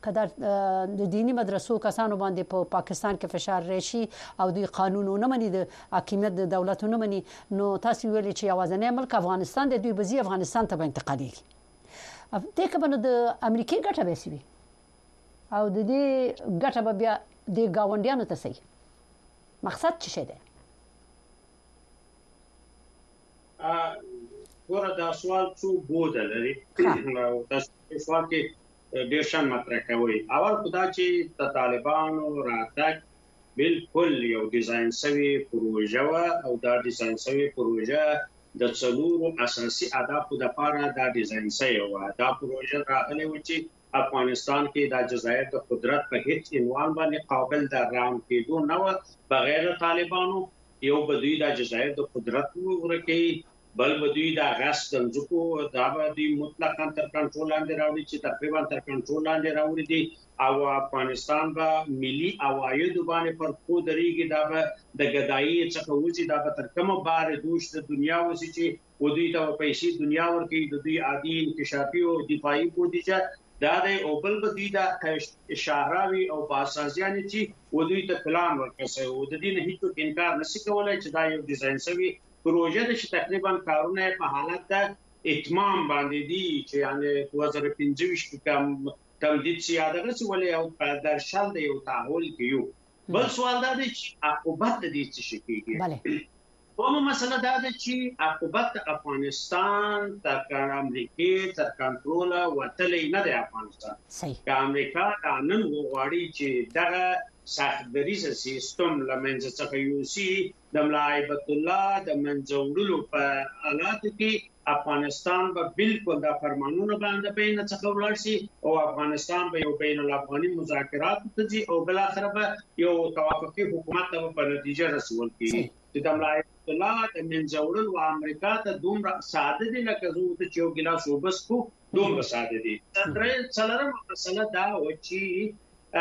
S1: کدار د دینی مدرسو کسانو باندې په پاکستان کې فشار راشي او د قانونونو مني د حاکمیت د دولتونو مني نو تاسو ویل چې اوازنه ملک افغانستان د دوی بزی افغانستان ته انتقالېږي دغه باندې د امریکای ګټه به سي او د دې ګټه به بیا د گاونډیانو ته سي مقصد څه شه ده
S3: ګوره دا سوال څو بوده لري او تاسو سوال کې ډېر شان مطرح کوي اول خدا چې د طالبانو راتګ بالکل یو ډیزاین شوی پروژه و او دا ډیزاین شوی پروژه د څلورو اساسي اهدافو لپاره دا ډیزاین شوی و دا پروژه راغلی و چې افغانستان کې د جزایر د قدرت په هیڅ عنوان باندې قابل د رام کېدو نه و بغیر طالبانو یو بدوی د جزایر د قدرت ورکړي بل بدوی د غصب ځکو دا به مطلقاً تر کنټرول لاندې راوړي چې تقریبا تر کنټرول لاندې راوړي دي او افغانستان به ملي عواید باندې پر خو درېږي دا به د غدایي څخه وځي دا به تر کومه بار دوش د دنیا وځي چې ودوی ته پیسې دنیا ورکړي د دوی عادي انکشافي او دفاعي بودیجه دا د او بل بدوی د شهراوي او باسازیان چې ودوی ته پلان ورکړي او د دې نه هیڅ انکار نشي کولای چې دا یو ډیزاین شوی پروژه د چې تقریبا کارونه په حالت د اتمام باندې دي چې یعنی 2025 کې تمدید سیاده غوښتي ولې او در شل د یو تعهد کې یو بل سوال دا دی چې عقوبت د دې څه شي کېږي
S1: بله
S3: کومه مسله دا ده چې عقوبت افغانستان تر امریکای تر کنټرول وتلې نه دی افغانستان
S1: صحیح
S3: که امریکا دا نن وغواړي چې دغه سختدریز سیستم لمنځه څخه یوسي د ملایبت الله د منځوړلو په حالات کې افغانستان به بالکل د فرمانونو باندې بین څخه ولاړ شي او افغانستان به یو بین الافغاني مذاکرات ته ځي او بل اخر به یو توافقي حکومت په نتیجه رسول کیږي چې د ملایبت الله د منځوړل او امریکا ته دومره ساده دي لکه زه ته چې یو ګلاس وبس کو دومره ساده دي څلورم مسله دا و چې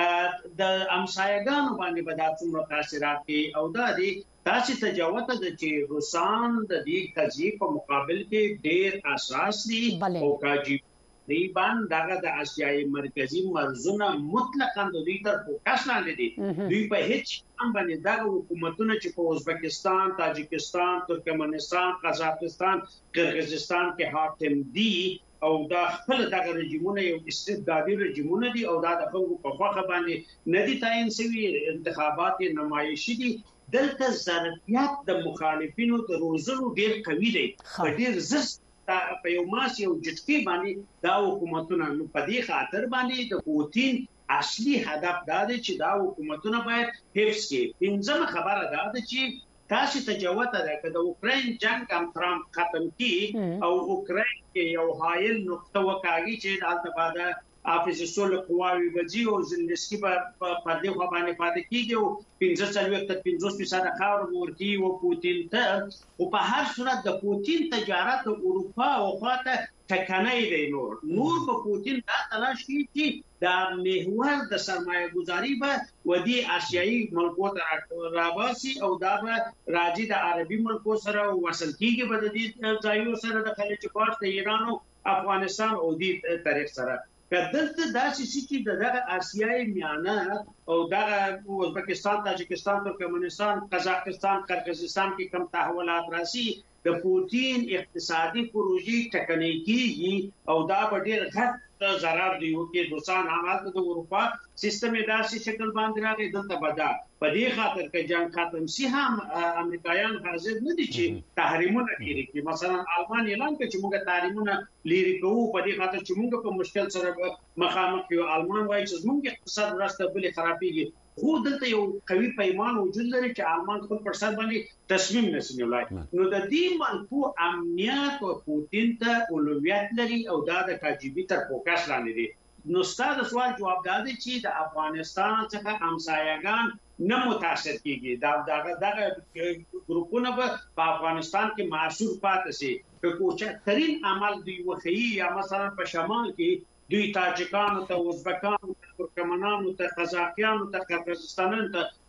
S3: د امسایګانو باندې به دا څومره تاثیرات کوي او دا دي تاسو ته جوته د چې روسان د دې قضیې په مقابل کې ډېر اساس دي او کاجی دی باندې دغه د آسیایي مرکزی مرزونه مطلقاً د دوی تر فوکس لاندې دي دوی په هیڅ هم باندې دغه حکومتونه چې په ازبکستان تاجکستان ترکمنستان قزاقستان قرغیزستان کې حاکم دي او دا خپل دغه رژیمونه یو استبدادي رژیمونه دي او دا د خلکو په خواخه باندې ندي تعین شوی انتخابات نمایشي دي دلته ظرفیت د مخالفینو د روزلو ډیر قوي دی په ډیر زست په یو ماس یو جټکی باندې دا حکومتونه نو په دې خاطر باندې د پوتین اصلي هدف دا دی چې دا حکومتونه باید حفظ کړي پنځمه خبره دا ده چې تاسو ته جوته ده چې د اوکرين جنگ هم ترامپ ختم کړي او اوکرين کې یو حایل نقطه وکاږي چې حالت بعد حافظ الصلح قواوی وځي او زلنسکی په دې خوا باندې پاتې کیږي او 15% خاور ورتي او پوتین ته او په هر صورت د پوتین تجارت اروپا او خواته ټکنۍ دی نور په پوتین دا تلاش کوي چې د محور د سرمایه گذاری به ودی آسیایي ملکو ته راواسي او دا به راځي د عربي ملکو سره وصل کیږي په دې ځایو سره د خلیج فارس د ایران او افغانستان او دې طریق سره کدلته داسې چې دغه آسیایي میانه او دغه ازبکستان تاجکستان ترکمنستان قزاقستان قرغیزستان کې کم تحولات راسي د پوتین اقتصادي پروژې ټکنۍ کیږي او دا په ډېر غټ ضرر دی چې روسان عمل د اروپا سیستم داسې شکل باندې راغی دلته بدا په دې خاطر کې جنگ ختم شي هم امریکایان حاضر نه دي چې تحریمونه کوي مثلا آلمان اعلان کړ چې موږ تحریمونه لري کوو په دې خاطر چې موږ په مشکل سره مخامخ یو آلمان وایي چې موږ اقتصاد ورسته بلې خرابېږي خو دلته یو قوي پیمان وجود لري چې آلمان خپل پر سر باندې تصمیم نشي نیولای نو د دې ملکو امنیت او پوتین ته اولویت لري او دا د کاجبی تر فوکس لاندې دي نو ستاسو سوال جواب دی چې د افغانستان څخه همسایگان نه متاثر کیږي دغه ګروپونه په افغانستان کې معصور پاتې شي که کوچترین عمل دوی وخی یا مثلا په شمال کې دوی تاجکانو ته ازبکانو ته ترکمنانو ته قزاقیانو ته قرغیزستانیانو ته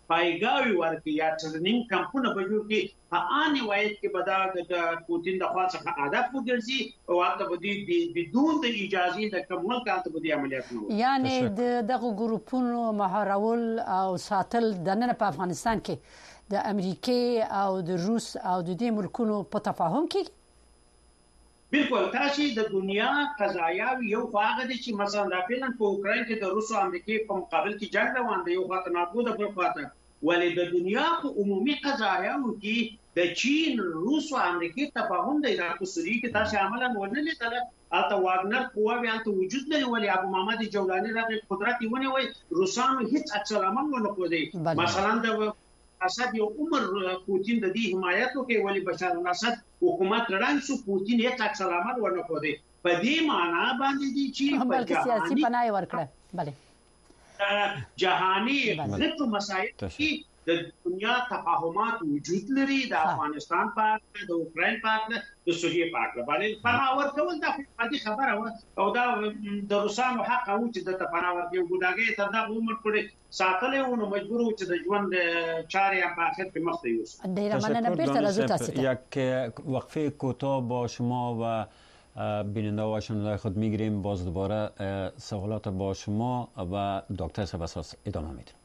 S3: پایگاوی ورکړي یا ټریننګ کمپونه به جوړ کړي په ان وایي کې به د پوتین د خوا څخه هدف وګرځي او هغه به بدون د اجازه د کومل کانت به عملیات نه وي.
S1: یعنی دغه ګروپونو مهارول او ساتل د نن په افغانستان کې د امریکای او د روس او د دې ملکونو په تفاهم کې
S3: بالکل تاسو د دنیا قضایا یو خواغه دي چې مثلا د فعلا په اوکرين کې د روس او امریکای په مقابل کې جنگ روان دی یو خاطر ناپوه د بل خاطر ولې د دنیا په عمومي قضایا کې د چین روس او امریکای تفاهم دی راځي سوري کې تاسو عملاً ولنه تل البته واګنر قوه به انت وجود لري ولی ابو محمد جولانی راغی قدرت ونی وای روسانو هیڅ عکس العمل ونه کوي مثلا د اسد یو عمر پوتین د دې حمایت وکړي ولی بشار الاسد حکومت رنګ سو پوتین هیڅ عکس العمل ونه کوي په دې معنی باندې دي چې
S1: په سیاسي پناه ورکړه بله
S3: جهانی ضد مسایل کې د دنیا تفاهمات وجود لري د افغانستان په د اوکرين په د سوریه په اړه باندې پناه ورکول د فقدي خبره او دا د روسانو حق او چې د پناه ورکړي ګډاګي تر دا عمر پورې ساتلې ونو مجبور و چې د ژوند چارې په اخر کې مخ ته یوسي.
S1: ډیر مننه بیرته راځو تاسو ته
S2: یک وقفه کوتاه با شما و بیننده و شنونده خود میگیریم باز دوباره سوالات با شما و دکتر سباساس ادامه میدیم.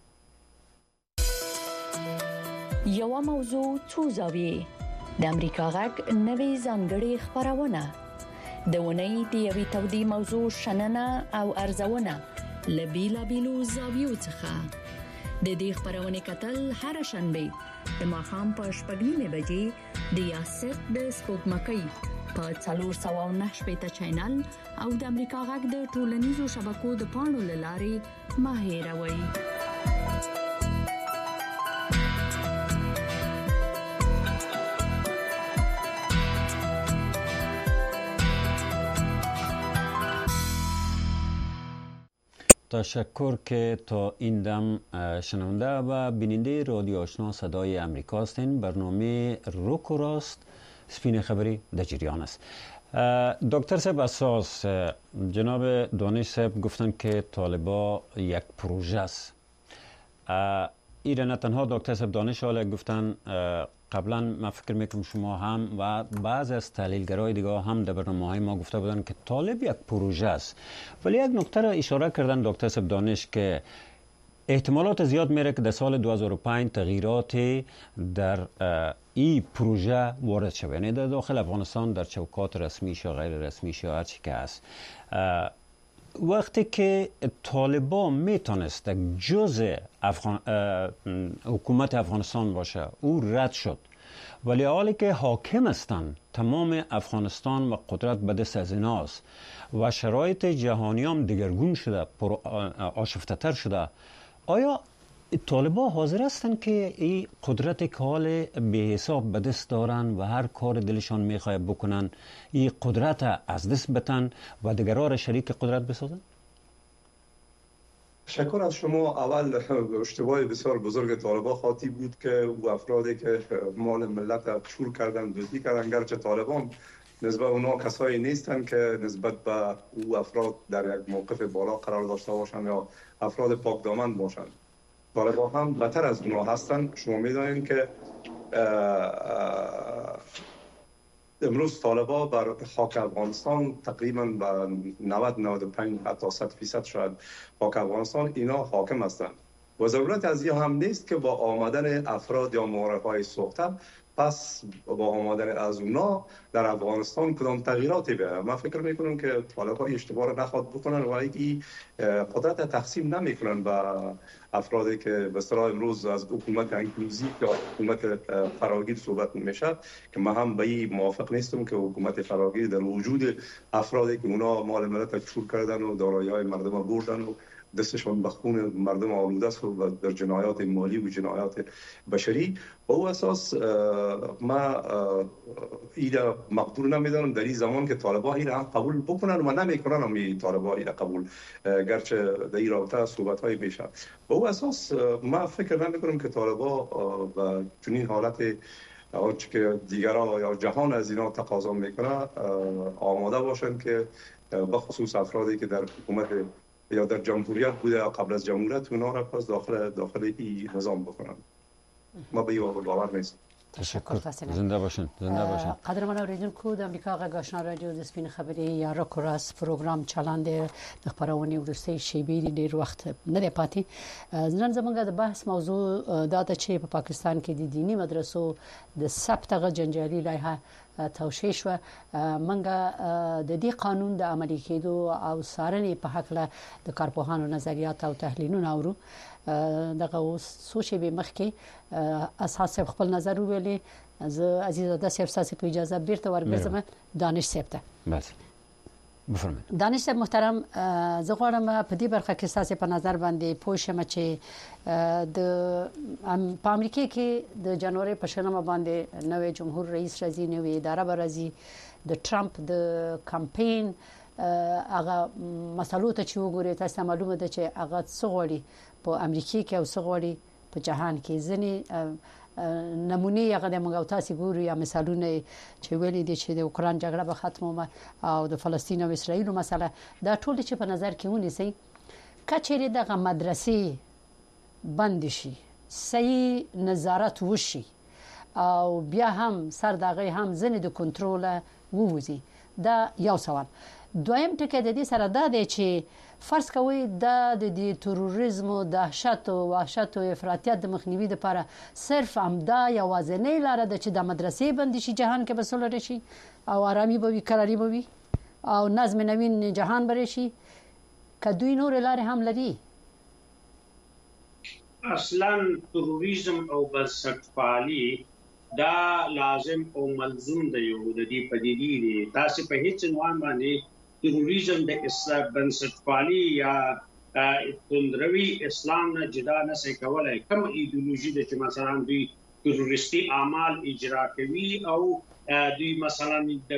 S6: یو موضوع څو زاویې د امریکا غږ نوې ځانګړې خبرونه د ونې د یوې تودې موضوع شننه او ارزونه لبیلا بیلو زاویو څخه د دې خبرونه کتل هر شنبه د ماښام په 8:30 بجې د یاسر د سپوږمکۍ په 409 چینل او د امریکا غږ د ټولنیزو شبکو د پاڼو لارې ما هیروي.
S2: تشکر که تا این دم شنونده و بیننده رادیو آشنا صدای امریکا هستین. برنامه روک و راست سپین خبری در جریان است. دکتر صاحب اساس جناب دانش صاحب گفتن که طالبا یک پروژه است. ایره نه تنها دکتر صاحب دانش حالا گفتن قبلا من فکر میکنم شما هم و بعض از تحلیلگرای دیگه هم در برنامه‌های ما گفته بودن که طالب یک پروژه است، ولی یک نکته را اشاره کردن دکتر صاحب دانش که احتمالات زیاد میره که در سال 2005 تغییرات در این پروژه وارد شود، یعنی در داخل افغانستان در چوکات رسمیش یا غیر رسمیش یا هر چی که هست. وقتی که طالبان میتونست جزء حکومت افغانستان باشه او رد شد، ولی حالی که حاکم هستند تمام افغانستان و قدرت به دست از ایناست و شرایط جهانی هم دگرگون شده، آشفته تر شده، آیا طالبان حاضر هستند که این قدرت که حال به حساب به دست دارن و هر کار دلشان میخواد بکنن این قدرت از دست بتن و دیگرها را شریک قدرت بسازن؟
S4: تشکر از شما. اول اشتباه بسیار بزرگ طالبان خاطی بود که او افرادی که مال ملت را چور کردن دزدی کردن، گرچه طالبان نسبت اونا کسایی نیستن که نسبت به او افراد در یک موقف بالا قرار داشته باشند یا افراد پاکدامن باشند. طالبان هم بدتر از اونا هستن. شما میدونید که امروز طالبان بر خاک افغانستان تقریبا به 90-95 حتی 100% شاید خاک افغانستان اینا حاکم هستند و ضرورت از این هم نیست که با آمدن افراد یا معارفهای سوخته پس با آمدن از اونا در افغانستان کدام تغییراتی بیاید. من فکر میکنم که طالبان اشتباه را نخواد بکنن و این قدرت تقسیم نمیکنن به افرادی که به اصطلاح امروز از حکومت انکلوزیو یا حکومت فراگیر صحبت میشه که من هم به این موافق نیستم که حکومت فراگیر در وجود افرادی که اونا مال ملت چور کردن و دارایی‌های مردم بردن و دستشون به خون مردم آلوده است و در جنایات مالی و جنایات بشری. با او اساس ما اینا مقبول نمیدانم در این زمان که طالبان اینا هم قبول بکنن و نمیکنن هم این طالبان اینا قبول، گرچه در این رابطه صحبت های میشه. با او اساس ما فکر نمیکنم که طالبان و چنین حالت آنچه که دیگران یا جهان از اینا تقاضا میکنه آماده باشند که بخصوص افرادی که در حکومت یا در جمهوریت بوده یا قبل از جمهوریت اونا را پس داخل این نظام بکنن. ما به این باور نیست.
S2: تشکر. زنده باشین.
S1: قدرمن اوریدونکو د امریکا غږ آشنا رادیو د سپین خبري یا راکوراس پروګرام چلاند د خبرونې ورسته شیبې ډیر وخت نه دی پاتې. نن زموږ د بحث موضوع دا ده چې په پاکستان کې د دینی مدرسو د ثبت غ جنجالي لایحه توشیح شو. منګه د دې قانون د عملي کېدو او سارنې په حق له د کارپوهانو نظریات او تحلیلونه اورو. دغه سوچ به مخکې اساس خپل نظر ویلې. زه عزیزه د سیاست په اجازه بیرته ورګرځم دانش صاحب ته.
S2: بس بفرمایئ.
S1: دانش صاحب محترم، زه غواړم په دې برخه کې تاسو په نظر باندې پوه شم چې په امریکا کې د جنوري په شنبه باندې نوې جمهور رئیس راځي، نوې اداره به راځي، د ټرمپ د کمپاین هغه مسلو ته چې وګورئ تاسو معلومه ده چې هغه څه غواړي په امریکا کې او څه غواړي په جهان کې. ځنې نمونه هغه د موږ تاسو ګورو یا مثالونه چې ویلي دي چې د اوکران جګړه به ختمه او د فلسطین او اسرایل مسله دا ټول چې په نظر کې ونیسي کچېره دغه مدرسې بند شي، صحیح نظارت وشي او بیا هم سر دغه هم ځنې د کنټرول ووزي. دا یو سوال. دویم ټکی د دې سره دا دی چې فرض کوي د تروریزم او دهشت او وحشت او افراطیت د مخنیوي لپاره صرف همدا یوازینۍ لاره ده چې د مدرسې بند شي، جهان کې به صلح راشي او آرامي به وي، قراري به وي او نظم نوین جهان به راشي. که دوی نور لارې هم لري؟
S3: اصلا تروریزم او بنسټپالي دا لازم او ملزوم دی یو د دې پدیدې دي. تاسو په هیڅ عنوان باندې تروریزم د اسلام بنسټپالي یا توندروي اسلام نه جدا نه شي کولای. کوم ایدئولوژي د چې مثلا دوی تروریستي اعمال اجرا کوي او دوی مثلا د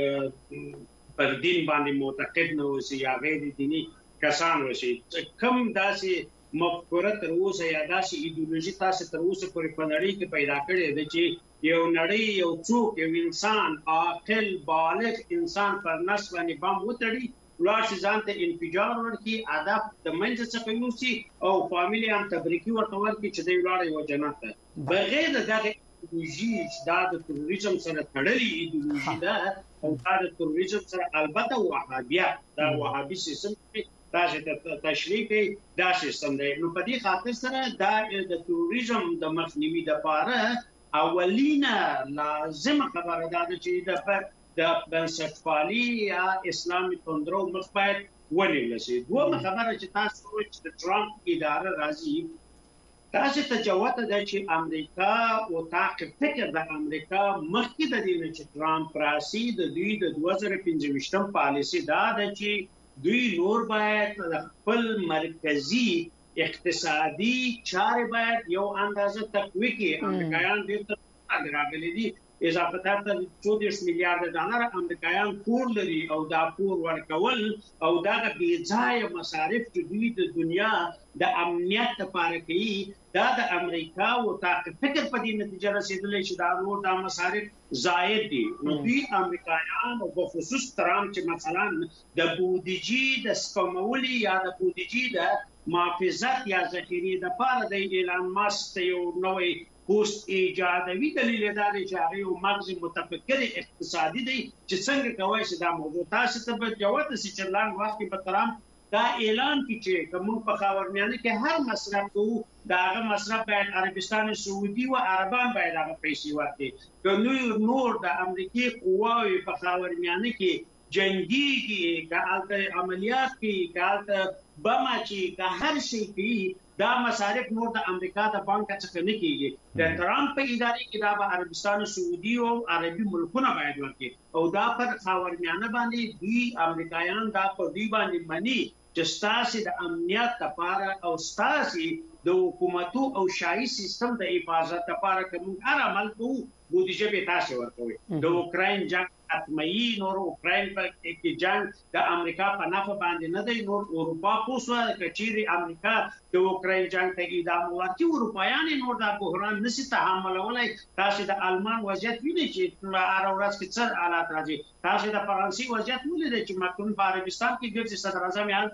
S3: پر دین باندې معتقد نه اوسي یا غیر دینی کسان اوسي، کوم داسې مفکوره تر اوسه یا داسې ایدئولوژي تاسو تر اوسه پورې په نړۍ کې پیدا کړې ده چې یو نړۍ یو څوک یو انسان عاقل بالغ انسان پر نس باندې بم وتړي، ولار شي ځان ته انفجار ورکړي، هدف د منځ څخه یوسي او فامیلی هم تبریکي ورته ورکړي چې دوی لاړ یو جنت ته. بغیر دغه ایدئولوژي دا د تروریزم سره تړلې ایدئولوژي ده او دا د تروریزم سره البته وهابیت دا وهابي سیستم دا چې تشریح کوي دا سیستم دی. نو په دې خاطر سره دا د تروریزم د مخنیوي لپاره اولینه لازم خبره ده چې د بنسټپالي یا اسلامي توندرو مخ باید ونیول شي. دومره خبره چې تاسو چې د ټرمپ اداره راځي تاسو ته جواب ده چې امریکا او تاکي فکر د امریکا مخکې د دې چې ټرمپ راسي د دوی د 2015 پالیسي دا ده چې دوی نور باید خپل مرکزی اقتصادي چارې باید یو اندازه تقویه کړي. امریکایان ډېر څه راغلي دي، اضافه تر 24 میلیارډ ډالر امریکایان پور لري او دا پور ورکول او دا بې ځایه مصارف چې دوی د دنیا د امنیت لپاره کوي دا د امریکا او تاکي فکر په دې نتیجه رسیدلی چې دا نور د مصارف زائد دي. نو دوی امریکایان او په خصوص ترام چې مثلا د بودیجې د سپمولي یا د بودیجې د محافظت یا ذخیرې د لپاره د ایلان ماسک یو نوې پوسټ ایجادوي. دلیل دا دی چې هغه یو مغز متفکر اقتصادي دی چې څنګه کوي چې دا موضوع تاسو ته به جواب شي چې لاندې وخت کې به ترام دا اعلان کړي چې کوم په خاورمیانه کې هر مصرف کوو دا هغه مصرف باید عربستان سعودي او عربان باید هغه پیسې ورکړي. که نور د امریکای قواوې په خاورمیانه کې جنگيږي، که عملیات کوي، که بما چې که هر شي کوي دا مصارف نور د امریکا د بانک څخه نه کیږي. د ترامپ په ادارې کې دا به عربستان سعودي او عربي ملکونه باید ورکړي او دا پر خاورمیانه باندې دوی امریکایان دا په دوی باندې مني چې ستاسو د امنیت لپاره او ستاسو د حکومتو او شاهي سیستم د حفاظت لپاره کوم هر عمل کوو بودیجه به تاسو ورکوي. د اوکراین جنگ حتمي نور اوکراین په کې جنگ د امریکا په نفع باندې نه دی، نور اروپا پوسوه کچيري امریکا د اوکراین جنگ ته ادامه ورکړي، اروپایان نور د بحران نشي تحملولای. تاسو د آلمان وضعیت وینئ چې هر ورځ کې څه حالات راځي، تاسو د فرانسې وضعیت ولیدئ چې مکتون په عربستان کې ګرځي صدر اعظم هلته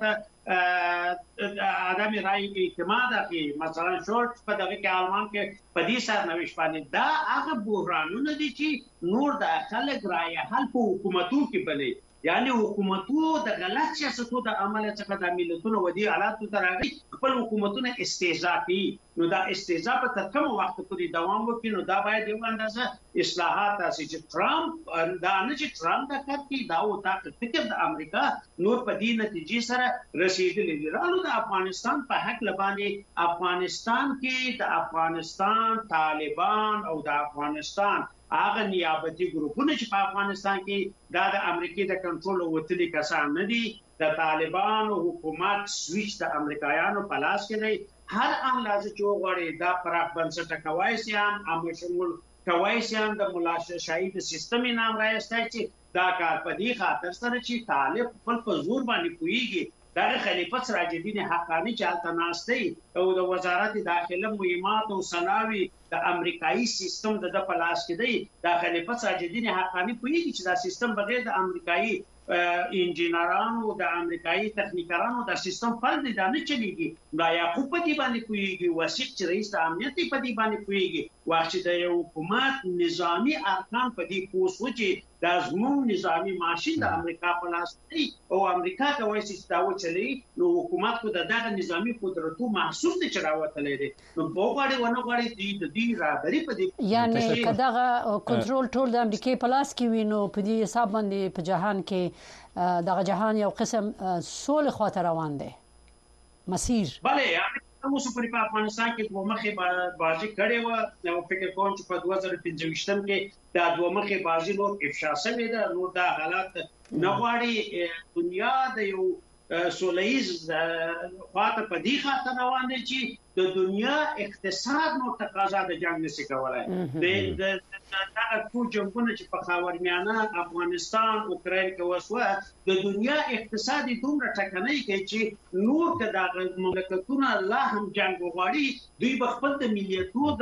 S3: عدم رای اعتماد کې مثلا شورت په دغه کې آلمان کې په دې سرنوشت باندې دا هغه بحرانونه دي چې نور د خلک رای حل په حکومتونو کې بلې یعنی حکومتونو د غلط سیاستونو د عمل څخه د ملتونو ودی حالاتو ته راغلي خپل حکومتونه استهزاء کوي نو دا استهزاء په تر کوم وخت پورې دوام وکړي نو دا باید یو اندازه اصلاحات راشي چې ټرمپ دا نه چې ټرمپ د کوي دا او تا فکر د امریکا نور په دې نتیجې سره رسیدلی دي رالو د افغانستان په حق لباندې افغانستان کې د افغانستان طالبان او د افغانستان هغه نیابتي ګروپونه چې په افغانستان کې د امریکای د کنټرول وتلي کسان نه دي د طالبانو حکومت سویچ د امریکایانو په لاس کې دی هر اندازه چې وغواړي دا پراخ بنسټه کوایسیان امشمول کوایسیان د مولا شاهي د سیستم نام راځي چې دا کار په دې خاطر سره چې طالب خپل په زور باندې کویږي دا خلیفہ سراج الدین حقانی چې التناستی او د وزارت داخله مهمات او سناوي د امریکایي سیستم د پلاس کې دی دا خلیفہ سراج الدین حقانی کویږي چې دا سیستم بغیر د امریکایي انجینرانو د امریکایي تخنیکرانو د سیستم فرض دی نه چلیږي دا یعقوب په دې باندې کویږي وسیق چې رئیس امنیت په دې باندې کویږي واخ چې د حکومت نظامی ارکان په دې پوسو چې د زموږ نظامی ماشين د امریکا په لاس دی او امریکا کوي چې دا وچلي نو حکومت کو دغه نظامی قدرتو محسوس دي چې راوتلې دي نو وګړي ونغړي دي رابري په دې
S1: یعنی کداغه کنټرول ټول د امریکای په لاس کې وینو په دې حساب باندې په جهان کې دغه جهان یو قسم سول خاطر روان دی مسیر
S3: bale اوس په افغانستان کې دوه مخې بازی کړې و او فکر کوم چې په 2025 کې دا دوه مخې بازی نور افشا شوې ده نو دا حالات نغواړي دنیا د یو سولهیز خاطر په دې خاطر روان دي چې د دنیا اقتصاد نو تقاضا د جنگ نشي کولای د هغه ټول جنگونه چې په خاورمیانه افغانستان اوکراین کې وسوه د دنیا اقتصادي دومره ټکنۍ کې چې نور کدا مملکتونه لا هم جنگ وغواړي دوی په خپل د ملتونو د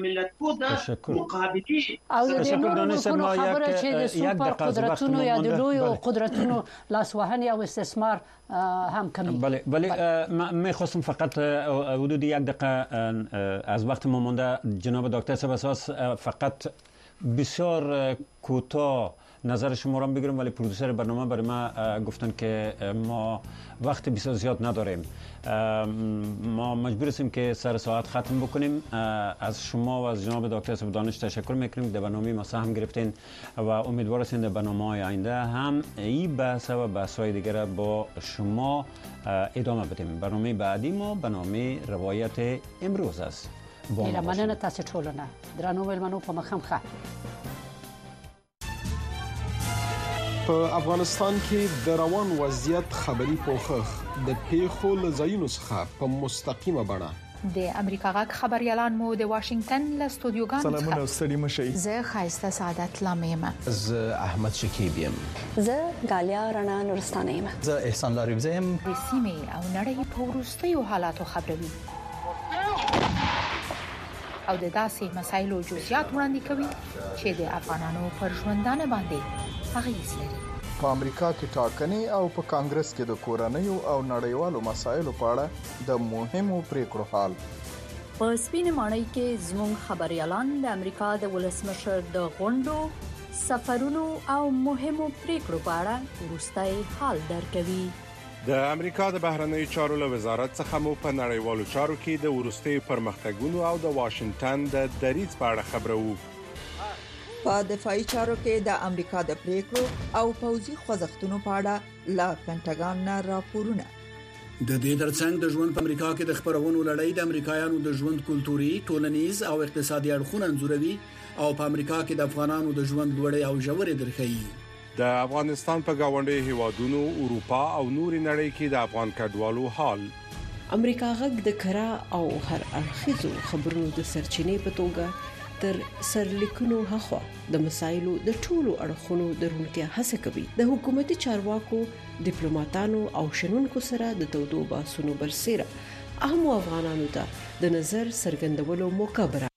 S3: مقابله
S1: او د خبره چې د سوپر قدرتونو یا د لوی قدرتونو لاسوهنه او استثمار هم کمی
S2: بله من خواستم فقط حدود یک دقیقه از وقت ما مونده جناب دکتر سباساس فقط بسیار کوتاه نظر شما را بگیرم ولی پرودوسر برنامه برای ما گفتن که ما وقت بسیار زیاد نداریم ما مجبور هستیم که سر ساعت ختم بکنیم از شما و از جناب دکتر صاحب دانش تشکر میکنیم در برنامه ما سهم گرفتین و امیدوار هستیم در برنامه‌های آینده هم این بحث و بحث‌های دیگر با شما ادامه بدیم برنامه بعدی ما برنامه روایت امروز است
S1: ایره مننه تاسو ټولونه درنو ولمنو په مخم ښه
S7: په افغانستان کې د روان وضعیت خبري پوښښ د پیښو لزاینو څخه په مستقیمه بڼه
S8: د امریکا غږ خبريالان مو د واشنگټن له استودیوګانو څخه
S9: سلامونه ستړي مشي
S8: زه خایسته سعادت لامیم
S10: زه احمد شکیب یم
S11: زه غالیا رڼا نورستانه یم
S10: زه احسان لاریب زم
S8: د سیمې او نړۍ په وروستیو حالاتو خبروي او د داسې مسایلو جزئیات وړاندې کوي چې د افغانانو پر ژوندانه باندې اغیز لري
S9: په امریکا کې ټاکنې او په کانګرس کې د کورنیو او نړیوالو مسایلو په اړه د مهمو پریکړو حال
S6: په سپینې ماڼۍ کې زموږ خبريالان د امریکا د ولسمشر د غونډو سفرونو او مهمو پریکړو په اړه وروستي حال درکوي
S12: د امریکا د بهرنیو چارو له وزارت څخه مو په نړیوالو چارو کې د ورستي پرمختګونو او د واشنگټن د دریځ په اړه خبرو
S13: په دفاعي چارو کې د امریکا د پریکړو او پوځي خوځښتونو په اړه لا پینټاګان نه راپورونه
S14: د دې ترڅنګ د ژوند په امریکا کې د خبرونو لړۍ د امریکایانو د ژوند کلتوري، ټولنیز او اقتصادي اړخونه انځوروي او په امریکا کې د افغانانو د ژوند لوړې او ژورې درخایي.
S12: د افغانستان په گاونډي هیوادونو، اروپا او نوري نړۍ کې د افغان کډوالو حال.
S15: امریکا غږ د کرا او هر اړخیزو خبرونو د سرچینې په توګه تر سرلیکونو هخوا د مسایلو د ټولو اړخونو درونتیا هڅه کوي. د حکومتي چارواکو، ډیپلوماټانو او شنونکو سره د تودو بحثونو برسېره اهم افغانانو ته د نظر څرګندولو موقع برابروي.